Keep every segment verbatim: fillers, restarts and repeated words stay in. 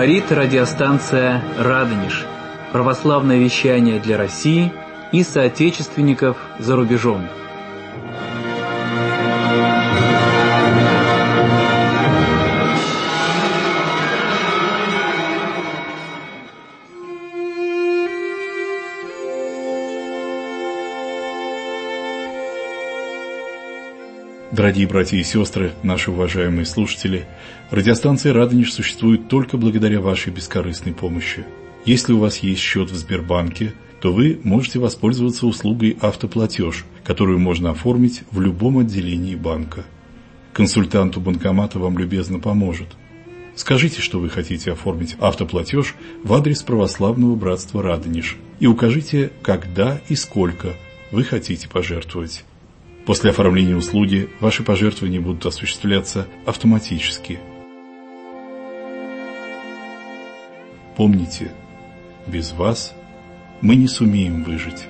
Говорит радиостанция «Радонеж». Православное вещание для России и соотечественников за рубежом. Дорогие братья и сестры, наши уважаемые слушатели, радиостанция «Радонеж» существует только благодаря вашей бескорыстной помощи. Если у вас есть счет в Сбербанке, то вы можете воспользоваться услугой «Автоплатеж», которую можно оформить в любом отделении банка. Консультант у банкомата вам любезно поможет. Скажите, что вы хотите оформить автоплатеж в адрес Православного братства «Радонеж» и укажите, когда и сколько вы хотите пожертвовать. После оформления услуги ваши пожертвования будут осуществляться автоматически. Помните, без вас мы не сумеем выжить.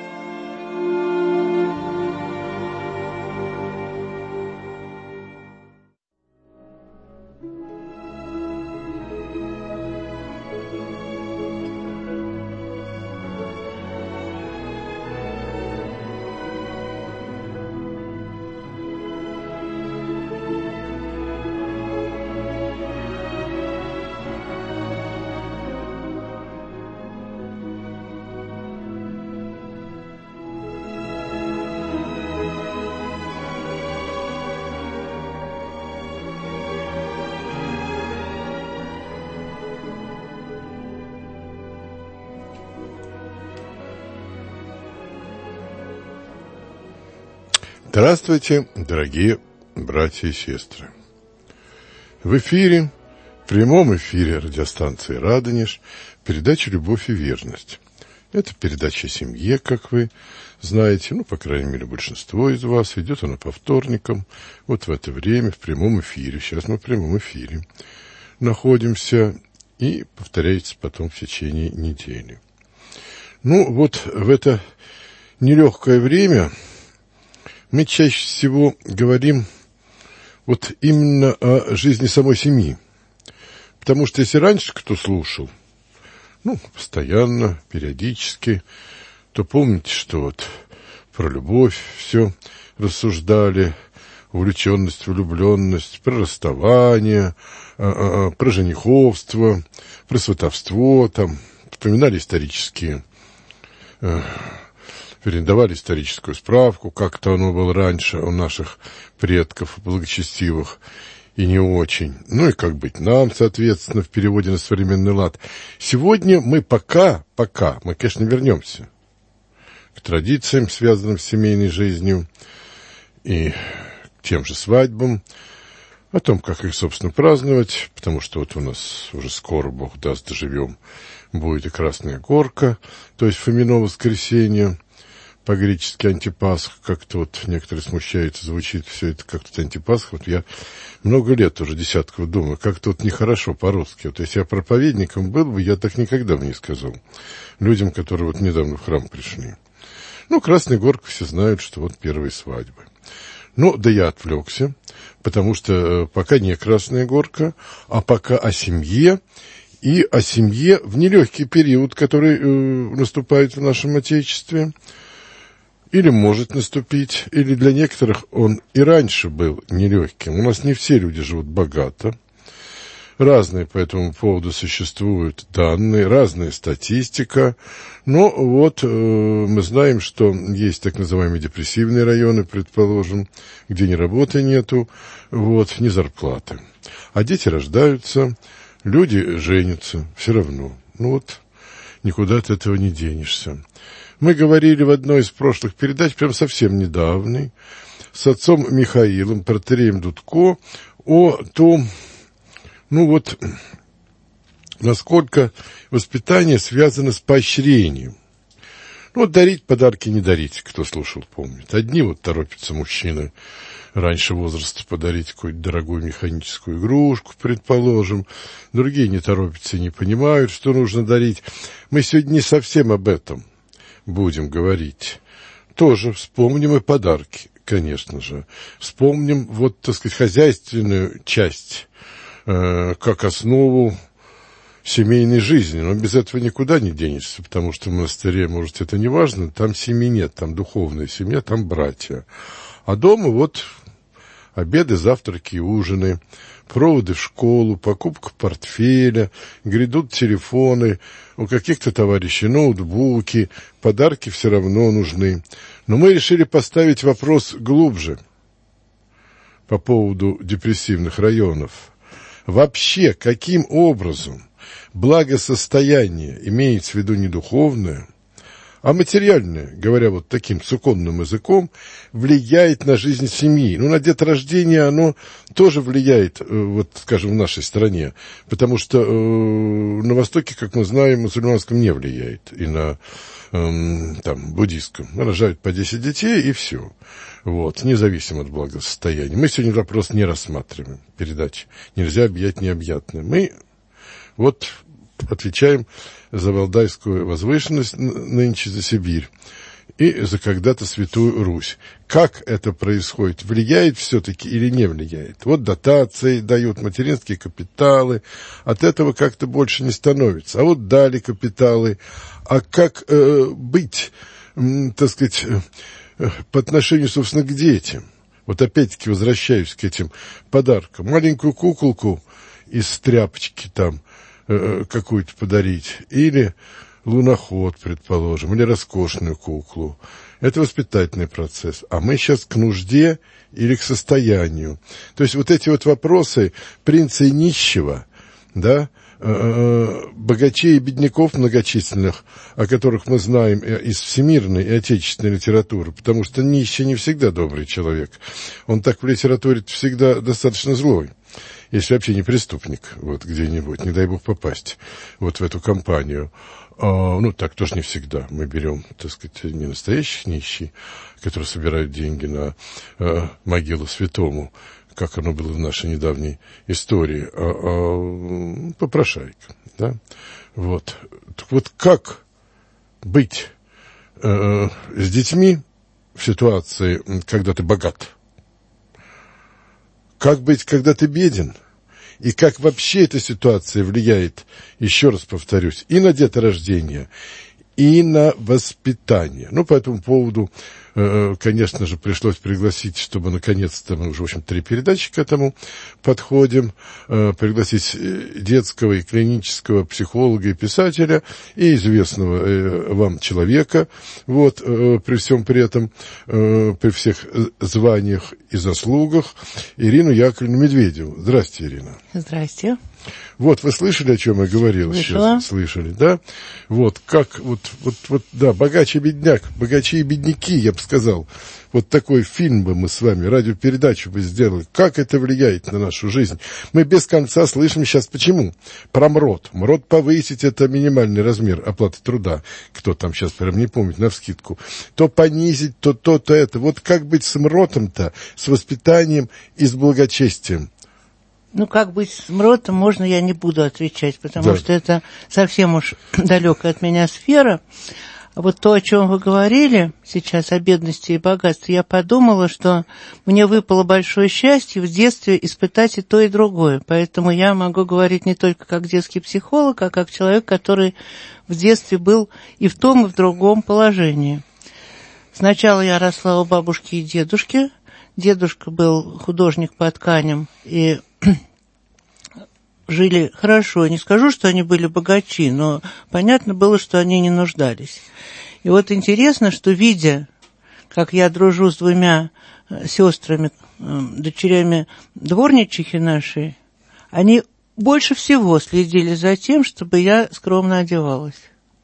Здравствуйте, дорогие братья и сестры. В эфире, в прямом эфире радиостанции «Радонеж» передача «Любовь и верность». Это передача о семье, как вы знаете, ну, по крайней мере, большинство из вас. Идет она по вторникам, вот в это время, в прямом эфире. Сейчас мы в прямом эфире находимся и повторяется потом в течение недели. Ну, вот в это нелегкое время мы чаще всего говорим вот именно о жизни самой семьи. Потому что если раньше кто слушал, ну, постоянно, периодически, то помните, что вот про любовь все рассуждали, увлеченность, влюбленность, про расставание, про жениховство, про сватовство, там, вспоминали исторические, вернее, давали историческую справку, как-то оно было раньше у наших предков благочестивых и не очень. Ну и как быть нам, соответственно, в переводе на современный лад. Сегодня мы пока, пока, мы, конечно, вернемся к традициям, связанным с семейной жизнью, и к тем же свадьбам, о том, как их, собственно, праздновать, потому что вот у нас уже скоро, Бог даст, доживем, будет и Красная Горка, то есть Фомино воскресенье, по-гречески антипасх, как-то вот некоторые смущаются, звучит все это как-то антипасх. Вот я много лет уже, десятков, думаю, как-то вот нехорошо по-русски. Вот если я проповедником был бы, я так никогда бы не сказал людям, которые вот недавно в храм пришли. Ну, Красная Горка, все знают, что вот первые свадьбы. Ну, да я отвлекся, потому что пока не Красная Горка, а пока о семье, и о семье в нелегкий период, который э, наступает в нашем Отечестве, или может наступить, или для некоторых он и раньше был нелегким. У нас не все люди живут богато. Разные по этому поводу существуют данные, разная статистика. Но вот э, мы знаем, что есть так называемые депрессивные районы, предположим, где ни работы нету, вот, ни зарплаты. А дети рождаются, люди женятся, все равно. Ну вот, никуда от этого не денешься. Мы говорили в одной из прошлых передач, прям совсем недавней, с отцом Михаилом, протоиереем Дудко, о том, ну вот, насколько воспитание связано с поощрением. Ну вот дарить подарки, не дарить, кто слушал, помнит. Одни вот торопятся мужчины раньше возраста подарить какую-то дорогую механическую игрушку, предположим. Другие не торопятся, не понимают, что нужно дарить. Мы сегодня не совсем об этом будем говорить. Тоже вспомним и подарки, конечно же. Вспомним, вот, так сказать, хозяйственную часть, э, как основу семейной жизни. Но без этого никуда не денешься, потому что в монастыре, может, это не важно, там семьи нет, там духовная семья, там братья. А дома вот обеды, завтраки, ужины, проводы в школу, покупка портфеля, грядут телефоны, у каких-то товарищей ноутбуки, подарки все равно нужны. Но мы решили поставить вопрос глубже по поводу депрессивных районов. Вообще, каким образом благосостояние, имеется в виду не духовное, а материальное, говоря вот таким суконным языком, влияет на жизнь семьи. Ну, на деторождение оно тоже влияет, вот, скажем, в нашей стране, потому что э, на Востоке, как мы знаем, мусульманском не влияет, и на э, там, буддийском. Рожают по десять детей, и все. Вот, независимо от благосостояния. Мы сегодня вопрос не рассматриваем, передачи. Нельзя объять необъятное. Мы вот отвечаем за Валдайскую возвышенность нынче, за Сибирь и за когда-то Святую Русь. Как это происходит? Влияет все-таки или не влияет? Вот дотации дают, материнские капиталы, от этого как-то больше не становится. А вот дали капиталы. А как э, быть, э, так сказать, э, по отношению, собственно, к детям? Вот опять-таки возвращаюсь к этим подаркам. Маленькую куколку из тряпочки там, какую-то подарить, или луноход, предположим, или роскошную куклу. Это воспитательный процесс. А мы сейчас к нужде или к состоянию. То есть вот эти вот вопросы принца и нищего, да, богачей и бедняков многочисленных, о которых мы знаем из всемирной и отечественной литературы, потому что нищий не всегда добрый человек. Он так в литературе всегда достаточно злой. Если вообще не преступник, вот где-нибудь, не дай бог попасть вот в эту компанию. А, ну, так тоже не всегда. Мы берем, так сказать, не настоящих нищих, которые собирают деньги на а, могилу святому, как оно было в нашей недавней истории, а, а попрошайка, да? Вот. Так вот, как быть а, с детьми в ситуации, когда ты богат? Как быть, когда ты беден? И как вообще эта ситуация влияет, еще раз повторюсь, и на деторождение, и на воспитание. Ну, по этому поводу, э, конечно же, пришлось пригласить, чтобы наконец-то, мы уже, в общем, три передачи к этому подходим, э, пригласить детского и клинического психолога и писателя, и известного э, вам человека, вот, э, при всем при этом, э, при всех званиях и заслугах, Ирину Яковлевну Медведеву. Здрасте, Ирина. Здрасте. Вот, вы слышали, о чем я говорил Слышала. сейчас? Слышали, да? Вот, как, вот, вот, вот, да, богаче бедняк, богаче и бедняки, я бы сказал. Вот такой фильм бы мы с вами, радиопередачу бы сделали. Как это влияет на нашу жизнь? Мы без конца слышим сейчас, почему? Про МРОТ. МРОТ повысить — это минимальный размер оплаты труда. Кто там сейчас прям не помнит, навскидку. То понизить, то то, то это. Вот как быть с МРОТом-то, с воспитанием и с благочестием? Ну, как быть с МРОТом, можно, я не буду отвечать, потому да. что это совсем уж далекая от меня сфера. А вот то, о чем вы говорили сейчас, о бедности и богатстве, я подумала, что мне выпало большое счастье в детстве испытать и то, и другое. Поэтому я могу говорить не только как детский психолог, а как человек, который в детстве был и в том, и в другом положении. Сначала я росла у бабушки и дедушки. Дедушка был художник по тканям, и жили хорошо. Не скажу, что они были богачи, но понятно было, что они не нуждались. И вот интересно, что, видя, как я дружу с двумя сестрами, дочерями дворничихи нашей, они больше всего следили за тем, чтобы я скромно одевалась.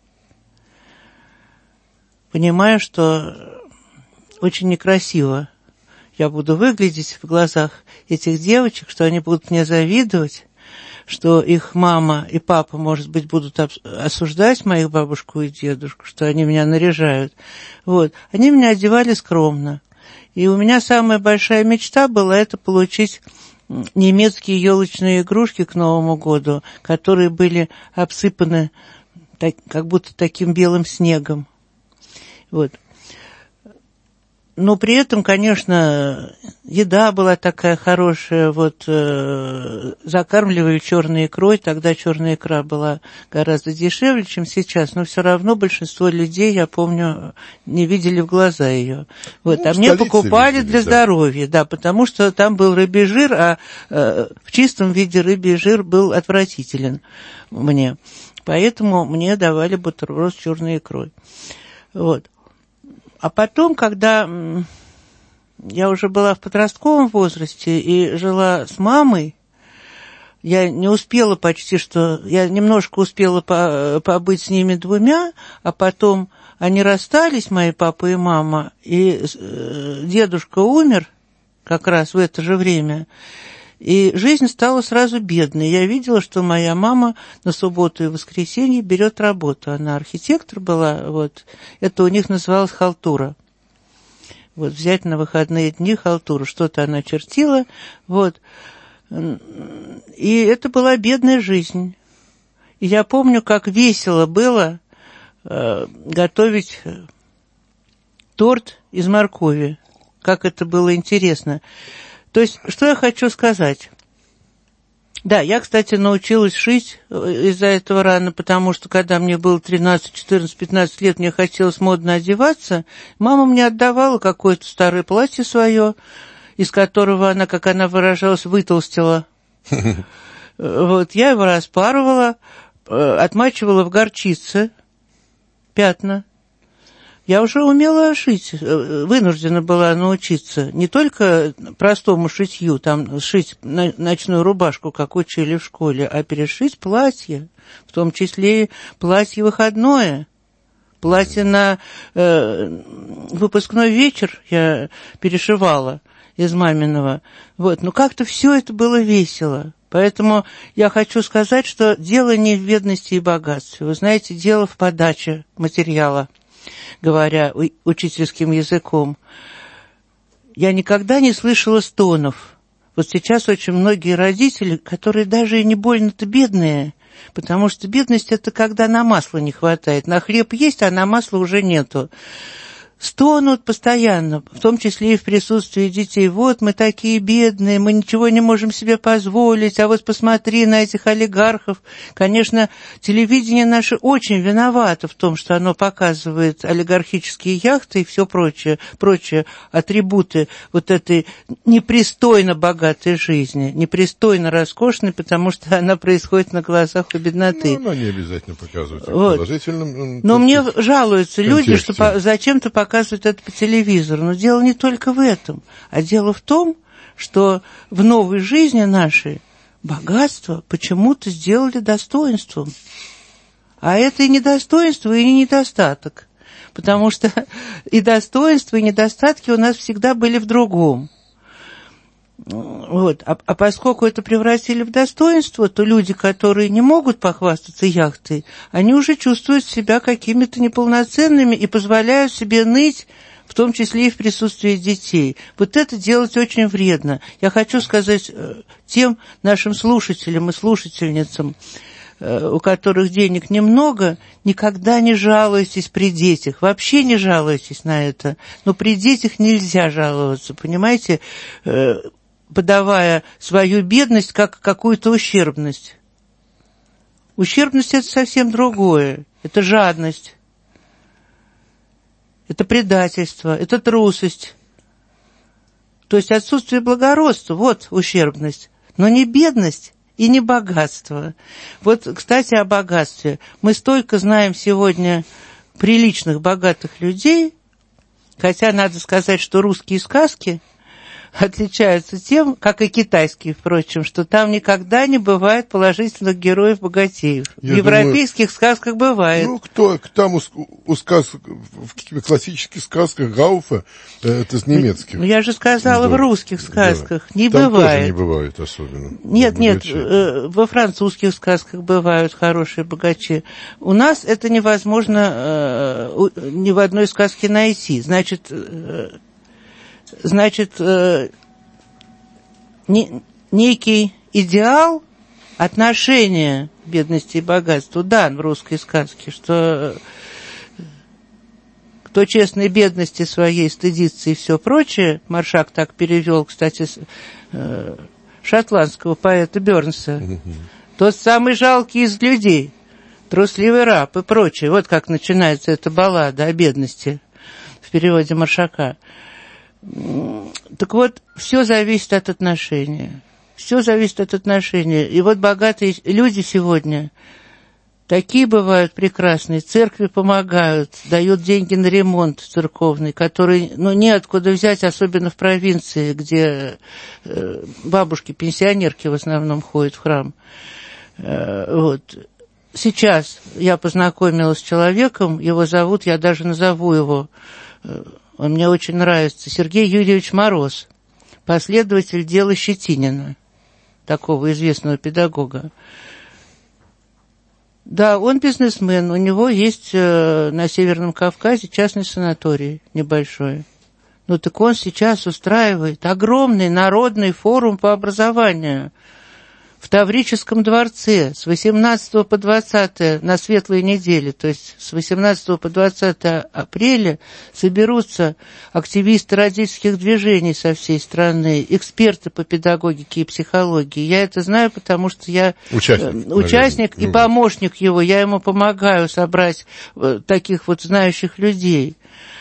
Понимая, что очень некрасиво я буду выглядеть в глазах этих девочек, что они будут мне завидовать, что их мама и папа, может быть, будут осуждать моих бабушку и дедушку, что они меня наряжают. Вот. Они меня одевали скромно. И у меня самая большая мечта была это получить немецкие елочные игрушки к Новому году, которые были обсыпаны так, как будто таким белым снегом. Вот. Но при этом, конечно, еда была такая хорошая, вот э, закармливали черной икрой, тогда черная икра была гораздо дешевле, чем сейчас, но все равно большинство людей, я помню, не видели в глаза ее. Вот, ну, а мне покупали видели, для да. здоровья, да, потому что там был рыбий жир, а э, в чистом виде рыбий жир был отвратителен мне. Поэтому мне давали бутерброд с черной икрой. Вот. А потом, когда я уже была в подростковом возрасте и жила с мамой, я не успела почти что... Я немножко успела по, побыть с ними двумя, а потом они расстались, мои папа и мама, и дедушка умер как раз в это же время, и жизнь стала сразу бедной. Я видела, что моя мама на субботу и воскресенье берет работу. Она архитектор была, вот. Это у них называлось халтура. Вот, взять на выходные дни халтуру. Что-то она чертила, вот. И это была бедная жизнь. И я помню, как весело было э, готовить торт из моркови. Как это было интересно. То есть, что я хочу сказать? Да, я, кстати, научилась шить из-за этого рано, потому что, когда мне было тринадцать, четырнадцать, пятнадцать лет, мне хотелось модно одеваться, мама мне отдавала какое-то старое платье свое, из которого она, как она выражалась, вытолстила. Вот, я его распарывала, отмачивала в горчице пятна. Я уже умела шить, вынуждена была научиться не только простому шитью, там шить ночную рубашку, как учили в школе, а перешить платье, в том числе и платье выходное, платье на э, выпускной вечер я перешивала из маминого. Вот, но как-то все это было весело. Поэтому я хочу сказать, что дело не в бедности и богатстве. Вы знаете, дело в подаче материала. Говоря учительским языком, я никогда не слышала стонов. Вот сейчас очень многие родители, которые даже и не больно-то бедные, потому что бедность – это когда на масло не хватает. На хлеб есть, а на масло уже нету. Стонут постоянно, в том числе и в присутствии детей. Вот мы такие бедные, мы ничего не можем себе позволить, а вот посмотри на этих олигархов. Конечно, телевидение наше очень виновато в том, что оно показывает олигархические яхты и все прочее, прочие атрибуты вот этой непристойно богатой жизни, непристойно роскошной, потому что она происходит на глазах у бедноты. Ну, она не обязательно показывает вот. В положительном. Но мне жалуются люди, что по- зачем-то показывают показывают это по телевизору. Но дело не только в этом, а дело в том, что в новой жизни нашей богатство почему-то сделали достоинством. А это и недостоинство, и не недостаток. Потому что и достоинства, и недостатки у нас всегда были в другом. Вот. А, а поскольку это превратили в достоинство, то люди, которые не могут похвастаться яхтой, они уже чувствуют себя какими-то неполноценными и позволяют себе ныть, в том числе и в присутствии детей. Вот это делать очень вредно. Я хочу сказать тем нашим слушателям и слушательницам, у которых денег немного, никогда не жалуйтесь при детях, вообще не жалуйтесь на это. Но при детях нельзя жаловаться, понимаете, подавая свою бедность как какую-то ущербность. Ущербность – это совсем другое. Это жадность, это предательство, это трусость. То есть отсутствие благородства – вот ущербность. Но не бедность и не богатство. Вот, кстати, о богатстве. Мы столько знаем сегодня приличных, богатых людей, хотя надо сказать, что русские сказки отличаются тем, как и китайские, впрочем, что там никогда не бывает положительных героев-богатеев. Я в европейских думаю, сказках бывает. Ну, кто, там у, у сказок, в классических сказках Гауфа, это с немецких. Ну, я же сказала, да, в русских сказках да. не там бывает. Тоже не бывает особенно. Нет, нет, э, во французских сказках бывают хорошие богачи. У нас это невозможно э, ни в одной сказке найти. Значит... Э, Значит, э, не, некий идеал отношения бедности и богатству дан в русской сказке, что кто честной бедности своей стыдится и все прочее, Маршак так перевел, кстати, э, шотландского поэта Бёрнса, mm-hmm. тот самый жалкий из людей, трусливый раб и прочее. Вот как начинается эта баллада о бедности в переводе Маршака. Так вот, все зависит от отношения. Все зависит от отношения. И вот богатые люди сегодня такие бывают прекрасные, церкви помогают, дают деньги на ремонт церковный, который, ну, неоткуда взять, особенно в провинции, где э, бабушки-пенсионерки в основном ходят в храм. Э, вот. Сейчас я познакомилась с человеком, его зовут, я даже назову его, э, он мне очень нравится, Сергей Юрьевич Мороз, последователь дела Щетинина, такого известного педагога. Да, он бизнесмен, у него есть э, на Северном Кавказе частный санаторий небольшой. Ну так он сейчас устраивает огромный народный форум по образованию в Таврическом дворце с восемнадцатого по двадцатое на Светлой неделе, то есть с восемнадцатого по двадцатое апреля соберутся активисты родительских движений со всей страны, эксперты по педагогике и психологии. Я это знаю, потому что я участник, э, участник и помощник его, я ему помогаю собрать э, таких вот знающих людей.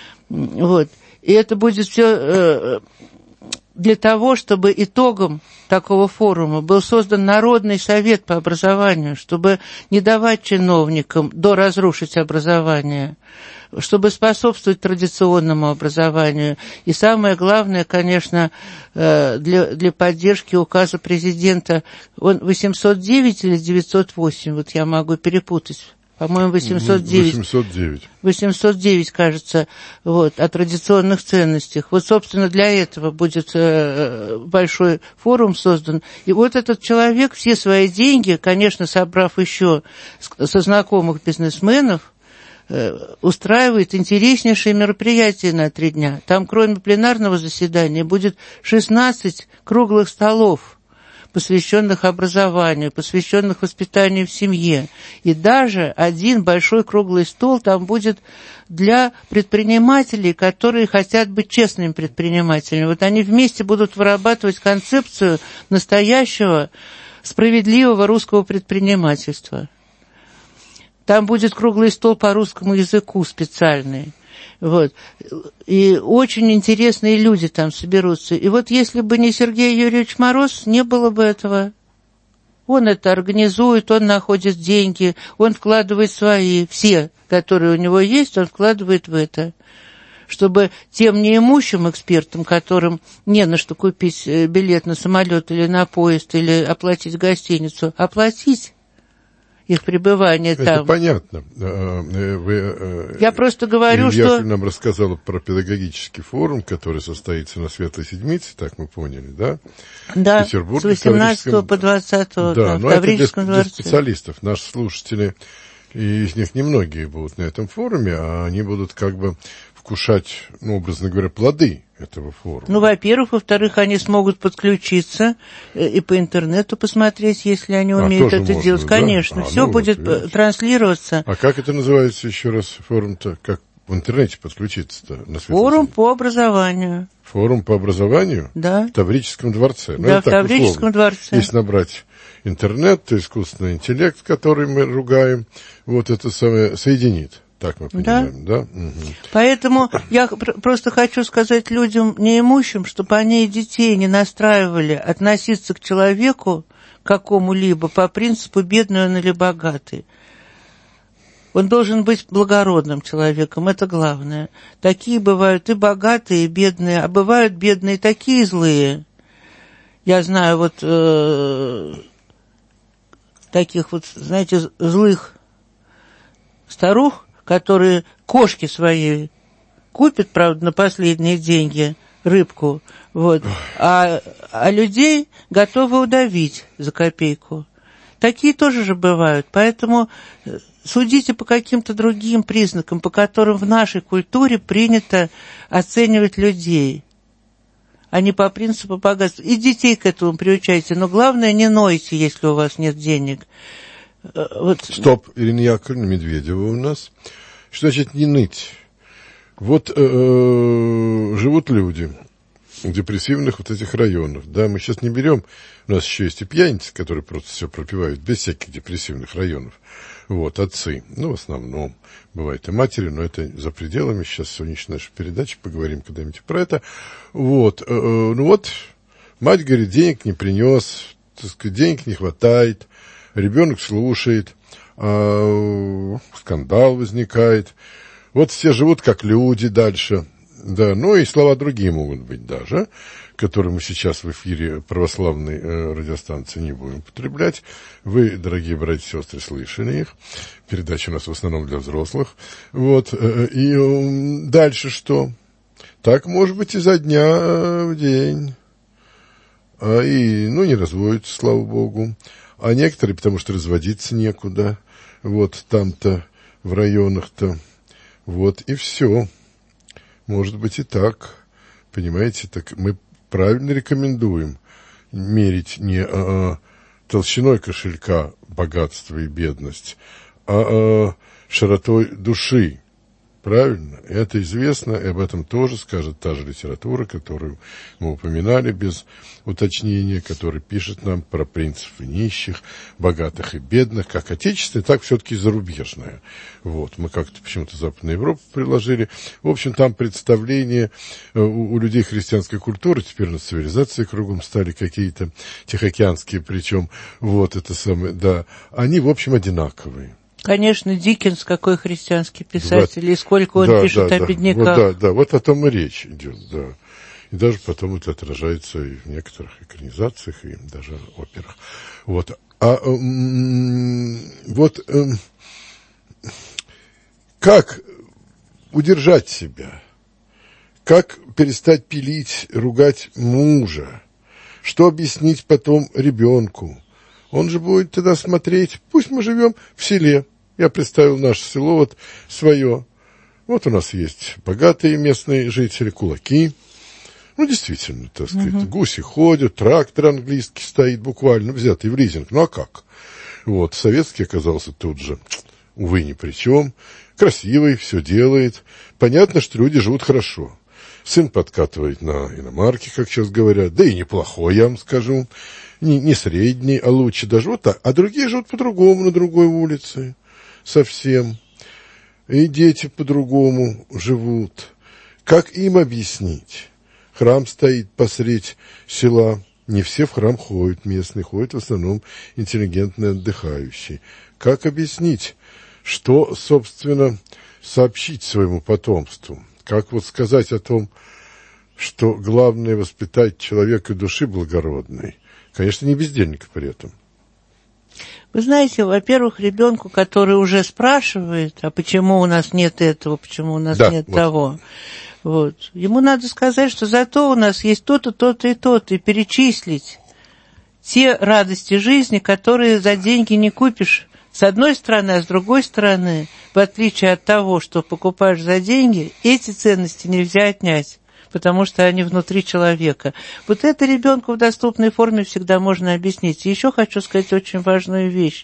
Вот. И это будет все... Э, для того, чтобы итогом такого форума был создан Народный совет по образованию, чтобы не давать чиновникам доразрушить образование, чтобы способствовать традиционному образованию. И самое главное, конечно, для, для поддержки указа президента, он восемьсот девять или девятьсот восемь, вот я могу перепутать, по-моему, восемьсот девять. восемьсот девять. восемьсот девять, кажется, вот, о традиционных ценностях. Вот, собственно, для этого будет э, большой форум создан. И вот этот человек все свои деньги, конечно, собрав еще со знакомых бизнесменов, э, устраивает интереснейшие мероприятия на три дня. Там, кроме пленарного заседания, будет шестнадцать круглых столов, посвященных образованию, посвященных воспитанию в семье. И даже один большой круглый стол там будет для предпринимателей, которые хотят быть честными предпринимателями. Вот они вместе будут вырабатывать концепцию настоящего справедливого русского предпринимательства. Там будет круглый стол по русскому языку специальный. Вот. И очень интересные люди там соберутся. И вот если бы не Сергей Юрьевич Мороз, не было бы этого. Он это организует, он находит деньги, он вкладывает свои, все, которые у него есть, он вкладывает в это. Чтобы тем неимущим экспертам, которым не на что купить билет на самолет или на поезд, или оплатить гостиницу, оплатить их пребывание это там. Это понятно. Вы, Я просто говорю, Илья что... нам рассказала про педагогический форум, который состоится на Светлой Седмице, так мы поняли, да? Да, с восемнадцатого по двадцатое, да, да, в Таврическом для, дворце. Для специалистов, наши слушатели, и из них немногие будут на этом форуме, а они будут как бы вкушать, ну, образно говоря, плоды этого форума. Ну, во-первых, во-вторых, они смогут подключиться и по интернету посмотреть, если они умеют а, это можно, делать. Да? Конечно, а, все ну, будет вот, транслироваться. А как это называется еще раз форум-то? Как в интернете подключиться-то? На форум по образованию. Форум по образованию? Да. В Таврическом дворце. Да, ну, в Таврическом дворце. Если набрать интернет, то искусственный интеллект, который мы ругаем, вот это самое соединит. Так мы понимаем, да? да? Угу. Поэтому я просто хочу сказать людям неимущим, чтобы они и детей не настраивали относиться к человеку какому-либо по принципу бедный он или богатый. Он должен быть благородным человеком, это главное. Такие бывают и богатые, и бедные, а бывают бедные такие злые. Я знаю вот э, таких вот, знаете, злых старух, которые кошки свои купят, правда, на последние деньги рыбку, вот, а, а людей готовы удавить за копейку. Такие тоже же бывают, поэтому судите по каким-то другим признакам, по которым в нашей культуре принято оценивать людей, а не по принципу богатства. И детей к этому приучайте, но главное, не нойте, если у вас нет денег. Вот. Стоп, Ирина Яковлевна Медведева у нас. Что значит не ныть? Вот э, живут люди в депрессивных вот этих районах. Да, мы сейчас не берем, у нас еще есть и пьяницы, которые просто все пропивают без всяких депрессивных районов. Вот, отцы, ну, в основном, бывает и матери, но это за пределами сейчас сегодняшней нашей передачи, поговорим когда-нибудь про это. Вот, э, ну вот, мать говорит, денег не принес, так сказать, денег не хватает, ребенок слушает, э, скандал возникает. Вот все живут как люди дальше. Да, ну и слова другие могут быть даже, которые мы сейчас в эфире православной э, радиостанции не будем употреблять. Вы, дорогие братья и сестры, слышали их. Передача у нас в основном для взрослых. Вот, э, и э, дальше что? Так, может быть, изо дня в день. А, и, ну, не разводятся, слава богу. А некоторые, потому что разводиться некуда. Вот, там-то, в районах-то. Вот, и все. Может быть и так, понимаете, так мы правильно рекомендуем мерить не а, а, толщиной кошелька богатство и бедность, а, а широтой души. Правильно? Это известно, и об этом тоже скажет та же литература, которую мы упоминали без уточнения, которая пишет нам про принципы нищих, богатых и бедных, как отечественная, так все-таки и зарубежная. Вот, мы как-то почему-то Западную Европу приложили. В общем, там представления у, у людей христианской культуры, теперь у нас цивилизации кругом стали какие-то тихоокеанские, причем, вот это самое, да, они, в общем, одинаковые. Конечно, Диккенс, какой христианский писатель, вот. И сколько он да, пишет да, о да. бедняках. Вот, да, да, вот о том и речь идет, да. И даже потом это отражается и в некоторых экранизациях, и даже операх. Вот. А м- вот м- как удержать себя? Как перестать пилить, ругать мужа? Что объяснить потом ребенку? Он же будет тогда смотреть, пусть мы живем в селе. Я представил наше село вот свое. Вот у нас есть богатые местные жители, кулаки. Ну, действительно, так сказать, uh-huh. гуси ходят, трактор английский стоит, буквально взятый в лизинг. Ну, а как? Вот, советский оказался тут же, увы, ни при чем. Красивый, все делает. Понятно, что люди живут хорошо. Сын подкатывает на иномарке, как сейчас говорят, да и неплохой, я вам скажу. Не, не средний, а лучше даже вот так. А другие живут по-другому на другой улице. Совсем. И дети по-другому живут. Как им объяснить? Храм стоит посредь села. Не все в храм ходят местные, ходят в основном интеллигентные отдыхающие. Как объяснить, что, собственно, сообщить своему потомству? Как вот сказать о том, что главное воспитать человека души благородной? Конечно, не бездельника при этом. Вы знаете, во-первых, ребенку, который уже спрашивает, а почему у нас нет этого, почему у нас да, нет вот. того, вот, ему надо сказать, что зато у нас есть то-то, то-то и то-то, и перечислить те радости жизни, которые за деньги не купишь. С одной стороны, а с другой стороны, в отличие от того, что покупаешь за деньги, эти ценности нельзя отнять, потому что они внутри человека. Вот это ребенку в доступной форме всегда можно объяснить. И еще хочу сказать очень важную вещь.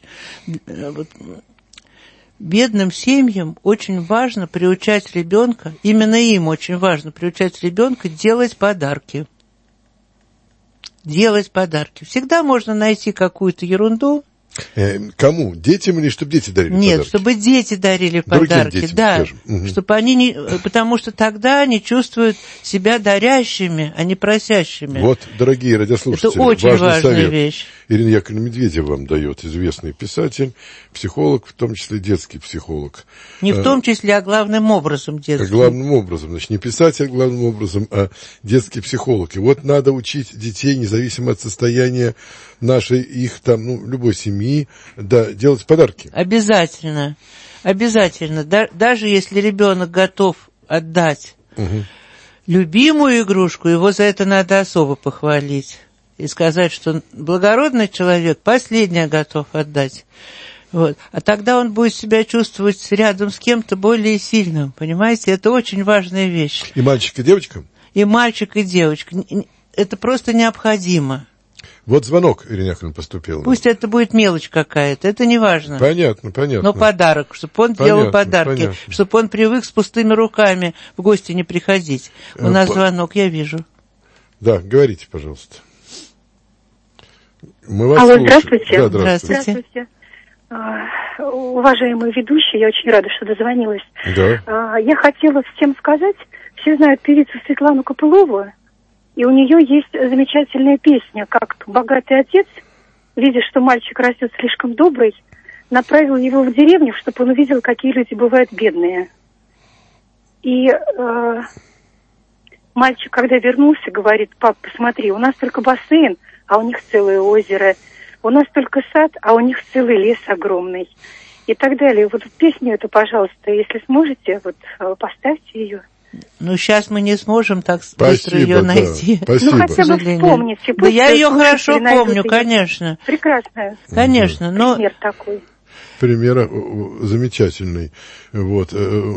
Бедным семьям очень важно приучать ребенка, именно им очень важно приучать ребенка делать подарки. Делать подарки. Всегда можно найти какую-то ерунду. Кому? Детям или чтобы дети дарили Нет, подарки? чтобы дети дарили подарки, детям, да, скажем. Угу. Чтобы они не, потому что тогда они чувствуют себя дарящими, а не просящими. Вот, дорогие радиослушатели, это очень важный важная совет. Вещь. Ирина Яковлевна Медведева вам дает, известный писатель, психолог, в том числе детский психолог. Не в том числе, а главным образом детский. Главным образом, значит, не писатель главным образом, а детский психолог. И вот надо учить детей, независимо от состояния нашей, их там, ну, любой семьи, да, делать подарки. Обязательно, обязательно. Да, даже если ребенок готов отдать угу. любимую игрушку, его за это надо особо похвалить. И сказать, что благородный человек последнее готов отдать. Вот. А тогда он будет себя чувствовать рядом с кем-то более сильным. Понимаете, это очень важная вещь. И мальчик, и девочка? И мальчик, и девочка. Это просто необходимо. Вот звонок, Ирина Яковлевна, поступил. Пусть это будет мелочь какая-то, это не важно. Понятно, понятно. Но подарок, чтобы он понятно, делал подарки, понятно. чтобы он привык с пустыми руками в гости не приходить. У нас По... звонок, я вижу. Да, говорите, пожалуйста. Мы вас Алло, слушаем. здравствуйте. Да, здравствуйте. Здравствуйте. А, уважаемый ведущий, я очень рада, что дозвонилась. Да. А, я хотела всем сказать, все знают певицу Светлану Копылову, и у нее есть замечательная песня, как богатый отец, видя, что мальчик растет слишком добрый, направил его в деревню, чтобы он увидел, какие люди бывают бедные. И э, мальчик, когда вернулся, говорит: пап, посмотри, у нас только бассейн, а у них целое озеро. У нас только сад, а у них целый лес огромный. И так далее. Вот песню эту, пожалуйста, если сможете, вот поставьте ее. Ну, сейчас мы не сможем так Спасибо, быстро ее да, найти. спасибо. Ну, хотя бы вспомните. Да я ее хорошо помню, конечно. Прекрасная. Конечно, но... Пример такой. Пример замечательный. Вот.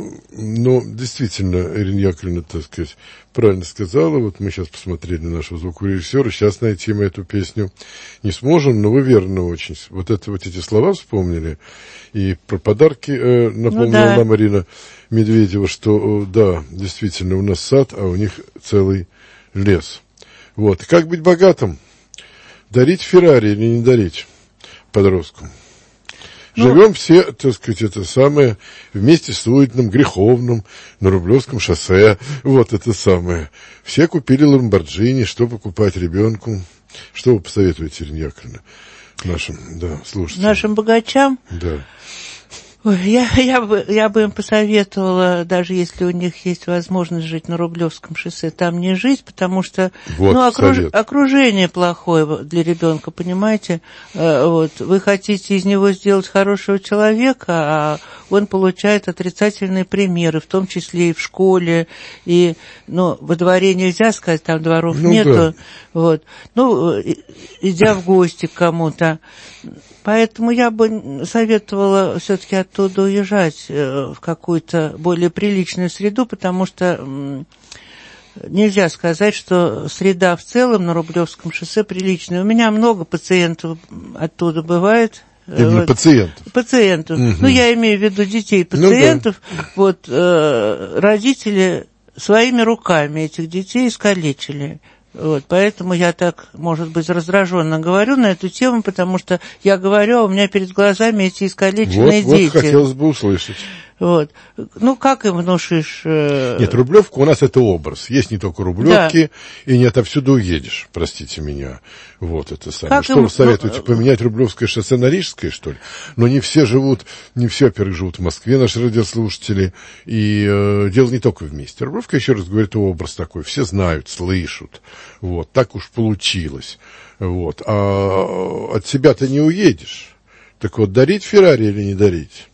Но действительно, Ирина Яковлевна, так сказать, правильно сказала. Вот мы сейчас посмотрели на нашего звукорежиссера. Сейчас найти мы эту песню не сможем, но вы верно очень. Вот, это, вот эти слова вспомнили. И про подарки э, напомнила ну, да. нам Марина Медведева, что да, действительно, у нас сад, а у них целый лес. Вот. Как быть богатым? Дарить Феррари или не дарить подростку? Ну, живем все, так сказать, это самое, вместе с Суетным, Греховным, на Рублевском шоссе, вот это самое. Все купили ламборджини, что покупать ребенку? Что вы посоветуете, Ирина Яковлевна, нашим, да, слушателям? Нашим богачам? Да. Ой, я, я, бы, я бы им посоветовала, даже если у них есть возможность жить на Рублевском шоссе, там не жить, потому что вот ну, окруж, окружение плохое для ребенка, понимаете? Вот, вы хотите из него сделать хорошего человека, а он получает отрицательные примеры, в том числе и в школе, и ну, во дворе нельзя сказать, там дворов ну, нету, да. Вот, ну, идя в гости к кому-то. Поэтому я бы советовала все-таки оттуда уезжать в какую-то более приличную среду, потому что нельзя сказать, что среда в целом на Рублевском шоссе приличная. У меня много пациентов оттуда бывает. Именно вот, пациентов? Пациентов. Угу. Ну, я имею в виду детей пациентов. Ну, да. Вот э, родители своими руками этих детей искалечили. Вот, поэтому я так, может быть, раздраженно говорю на эту тему, потому что я говорю, а у меня перед глазами эти искалеченные вот, дети. Вот хотелось бы услышать. Вот. Ну, как им внушишь? Э... Нет, Рублевка у нас это образ. Есть не только Рублевки, да. И не отовсюду уедешь, простите меня. Вот это самое. Как что им... вы советуете, поменять Рублевское шоссе на Рижское, что ли? Но не все живут, не все, во-первых, живут в Москве, наши радиослушатели. И э, дело не только вместе. Рублевка, еще раз говорю, это образ такой. Все знают, слышат. Вот, так уж получилось. Вот. А от себя-то не уедешь. Так вот, дарить Феррари или не дарить?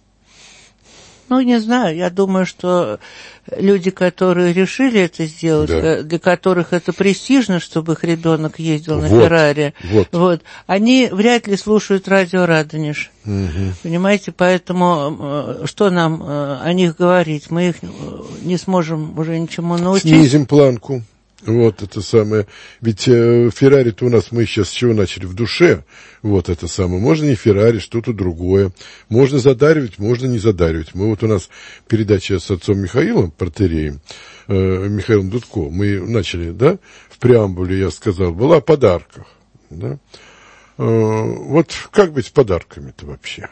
Ну, не знаю, я думаю, что люди, которые решили это сделать, да. Для которых это престижно, чтобы их ребенок ездил на вот, Феррари, вот. Вот, они вряд ли слушают радио «Радонеж». Угу. Понимаете, поэтому что нам о них говорить? Мы их не сможем уже ничему научить. Снизим планку. Вот это самое. Ведь э, Феррари-то у нас, мы сейчас с чего начали? В душе. Вот это самое. Можно не Феррари, что-то другое. Можно задаривать, можно не задаривать. Мы вот у нас передача с отцом Михаилом, протоиереем, э, Михаилом Дудко, мы начали, да, в преамбуле я сказал, была о подарках. Да? Э, вот как быть с подарками-то вообще?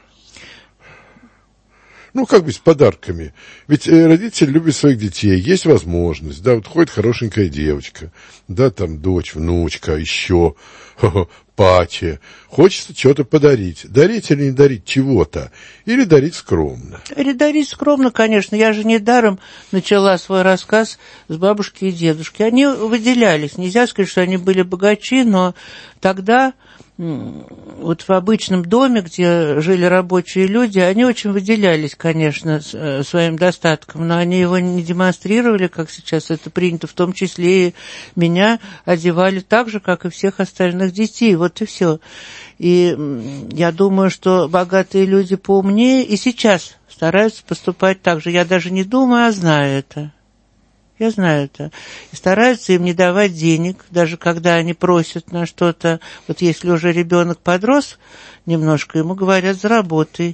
Ну, как быть с подарками? Ведь э, родители любят своих детей, есть возможность, да, вот ходит хорошенькая девочка, да, там дочь, внучка, еще, пати, хочется что-то подарить. Дарить или не дарить чего-то? Или дарить скромно? Или дарить скромно, конечно. Я же недаром начала свой рассказ с бабушки и дедушки. Они выделялись. Нельзя сказать, что они были богачи, но тогда... Вот в обычном доме, где жили рабочие люди, они очень выделялись, конечно, своим достатком, но они его не демонстрировали, как сейчас это принято, в том числе и меня одевали так же, как и всех остальных детей, вот и все. И я думаю, что богатые люди поумнее и сейчас стараются поступать так же. Я даже не думаю, а знаю это. Я знаю это. И стараются им не давать денег, даже когда они просят на что-то. Вот если уже ребенок подрос немножко, ему говорят: заработай.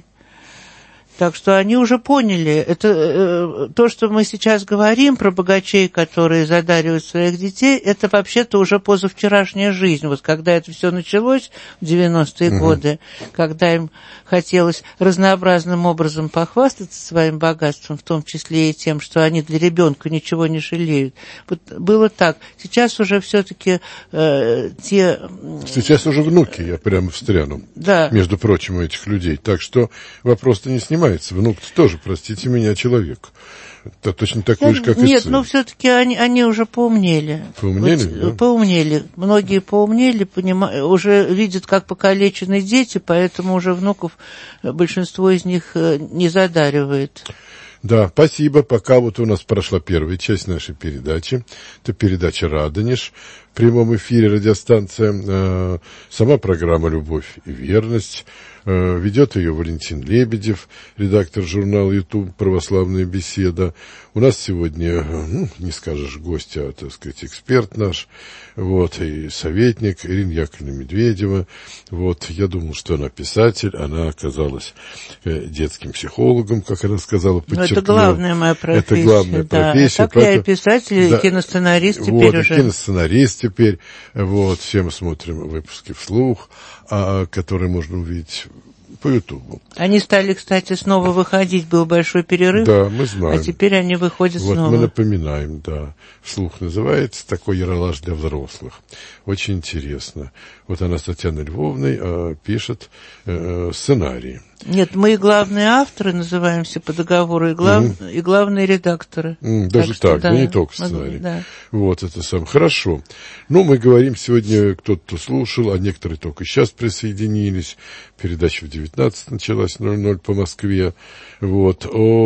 Так что они уже поняли. Это э, то, что мы сейчас говорим про богачей, которые задаривают своих детей, это вообще-то уже позавчерашняя жизнь. Вот когда это все началось в девяностые угу. годы, когда им хотелось разнообразным образом похвастаться своим богатством, в том числе и тем, что они для ребенка ничего не жалеют. Вот было так. Сейчас уже все-таки э, те... Сейчас уже внуки, я прямо встряну. Да. Между прочим, у этих людей. Так что вопрос-то не снимается. Внук-то тоже, простите меня, человек. Это точно такой же, как Нет, и сын. Нет, но все-таки они, они уже поумнели. Поумнели, вот, да? Поумнели. Многие поумнели, понима... уже видят, как покалечены дети, поэтому уже внуков большинство из них не задаривает. Да, спасибо. Пока вот у нас прошла первая часть нашей передачи. Это передача «Радонеж». В прямом эфире радиостанция, э, сама программа «Любовь и верность». Э, ведет ее Валентин Лебедев, редактор журнала «Ютуб. Православная беседа». У нас сегодня, ну, не скажешь гость, а, так сказать, эксперт наш, вот, и советник Ирина Яковлевна Медведева. Вот, я думал, что она писатель, она оказалась э, детским психологом, как она сказала, подчеркнула. Это главная моя профессия. Это главная да. профессия. А так поэтому... я и писатель, да, и киносценарист теперь вот, уже. И киносценарист теперь. Вот, все мы смотрим выпуски вслух, а, которые можно увидеть по Ютубу. Они стали, кстати, снова выходить, был большой перерыв. Да, мы знаем. А теперь они выходят вот, снова. Мы напоминаем, да. Вслух называется такой яролаж для взрослых. Очень интересно. Вот она с Татьяной Львовной э, пишет э, сценарии. Нет, мы и главные авторы называемся по договору, и, глав... mm-hmm. и главные редакторы. Mm, даже так, так да, ну не только сценарий. Да. Вот это сам. Хорошо. Ну, мы говорим сегодня, кто-то слушал, а некоторые только сейчас присоединились. Передача в девятнадцать началась, ноль ноль по Москве. Вот.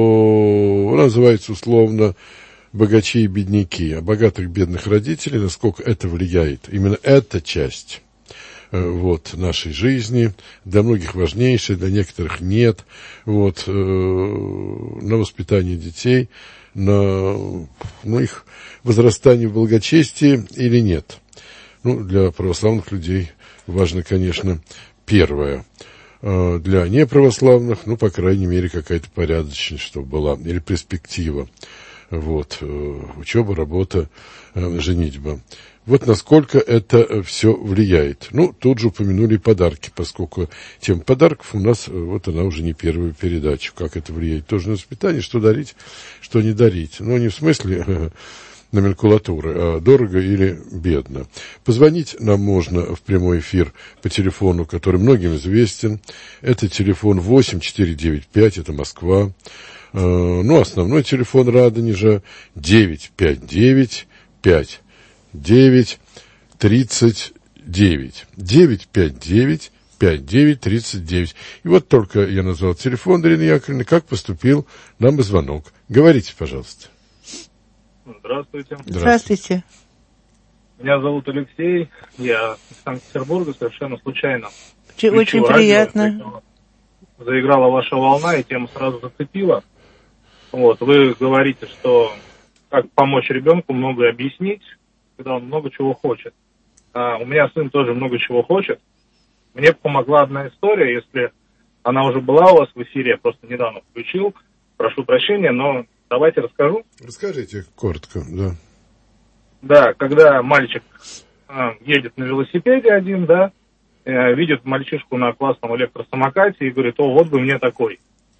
О, называется условно «Богачи и бедняки». О богатых бедных родителей, насколько это влияет. Именно эта часть вот, нашей жизни, для многих важнейшая, для некоторых нет, вот, э, на воспитание детей, на ну, их возрастание в благочестии или нет. Ну, для православных людей важно, конечно, первое. Э, для неправославных, ну, по крайней мере, какая-то порядочность, чтобы была, или перспектива. Вот, э, учеба, работа, э, женитьба. Вот насколько это все влияет. Ну, тут же упомянули подарки, поскольку тема подарков у нас, вот она уже не первая передача. Как это влияет тоже на воспитание, что дарить, что не дарить. Ну, не в смысле номенклатуры, а дорого или бедно. Позвонить нам можно в прямой эфир по телефону, который многим известен. Это телефон восемь четыре девять пять, это Москва. Ну, основной телефон Радонежа девять пять девять пять девять тридцать девять. девять пять девять пять девять тридцать девять. И вот только я назвал телефон Ирины Яковлевны, как поступил нам и звонок. Говорите, пожалуйста. Здравствуйте. Здравствуйте. Меня зовут Алексей. Я из Санкт-Петербурга, совершенно случайно. Очень приятно. Заиграла, заиграла ваша волна, и тему сразу зацепила. Вот, вы говорите, что как помочь ребенку, многое объяснить, когда он много чего хочет. А у меня сын тоже много чего хочет. Мне помогла одна история, если она уже была у вас в эфире, я просто недавно включил, прошу прощения, но давайте расскажу. Расскажите коротко, да. Да, когда мальчик а, едет на велосипеде один, да, э, видит мальчишку на классном электросамокате и говорит: о, вот бы мне такой.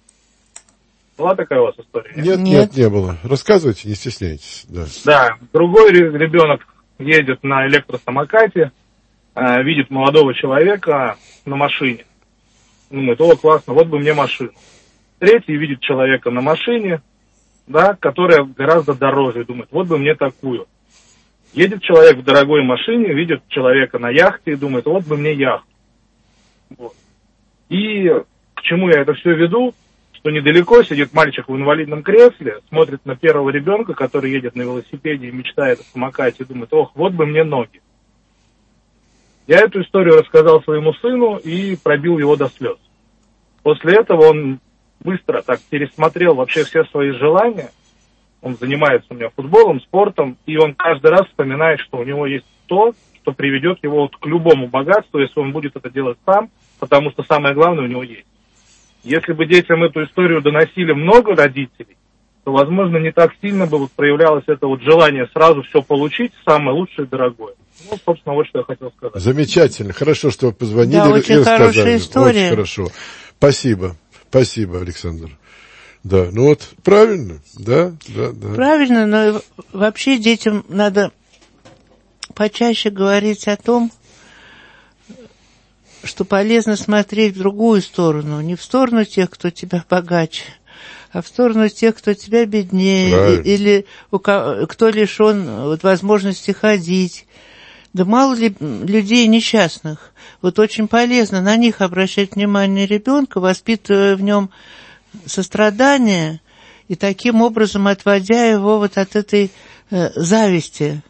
Была такая у вас история? Нет, нет, нет, не было. Рассказывайте, не стесняйтесь. Да, да, другой ребенок едет на электросамокате, э, видит молодого человека на машине. Думает: о, классно, вот бы мне машину. Третий видит человека на машине, да, которая гораздо дороже, и думает: вот бы мне такую. Едет человек в дорогой машине, видит человека на яхте и думает: вот бы мне яхту. Вот. И к чему я это все веду? Что недалеко сидит мальчик в инвалидном кресле, смотрит на первого ребенка, который едет на велосипеде и мечтает о самокате, и думает: ох, вот бы мне ноги. Я эту историю рассказал своему сыну и пробил его до слез. После этого он быстро так пересмотрел вообще все свои желания он занимается у меня футболом, спортом, и он каждый раз вспоминает, что у него есть то, что приведет его вот к любому богатству, если он будет это делать сам, потому что самое главное у него есть. Если бы детям эту историю доносили много родителей, то, возможно, не так сильно бы вот проявлялось это вот желание сразу все получить, самое лучшее и дорогое. Ну, собственно, вот что я хотел сказать. Замечательно. Хорошо, что вы позвонили. Да, очень и хорошая рассказали. история. Очень хорошо. Спасибо. Спасибо, Александр. Да, ну вот правильно, да, да, да. Правильно, но вообще детям надо почаще говорить о том, что полезно смотреть в другую сторону, не в сторону тех, кто тебя богаче, а в сторону тех, кто тебя беднее, Правильно. или у кого, кто лишен вот, возможности ходить. Да мало ли людей несчастных. Вот очень полезно на них обращать внимание ребенка, воспитывая в нем сострадание и таким образом отводя его вот от этой э, зависти,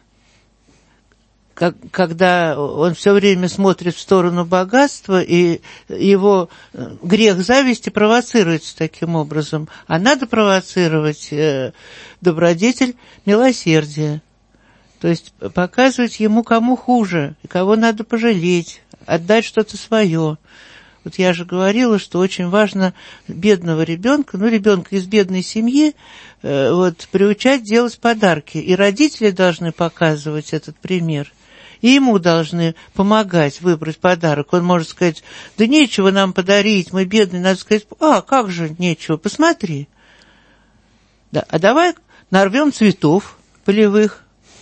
как, когда он все время смотрит в сторону богатства, и его грех зависти провоцируется таким образом. А надо провоцировать э, добродетель милосердия. То есть показывать ему, кому хуже, и кого надо пожалеть, отдать что-то свое. Вот я же говорила, что очень важно бедного ребенка, ну, ребенка из бедной семьи, э, вот, приучать делать подарки. И родители должны показывать этот пример. И ему должны помогать выбрать подарок. Он может сказать, да нечего нам подарить, мы бедные. Надо сказать, а, как же нечего, посмотри. Да, а давай нарвем цветов полевых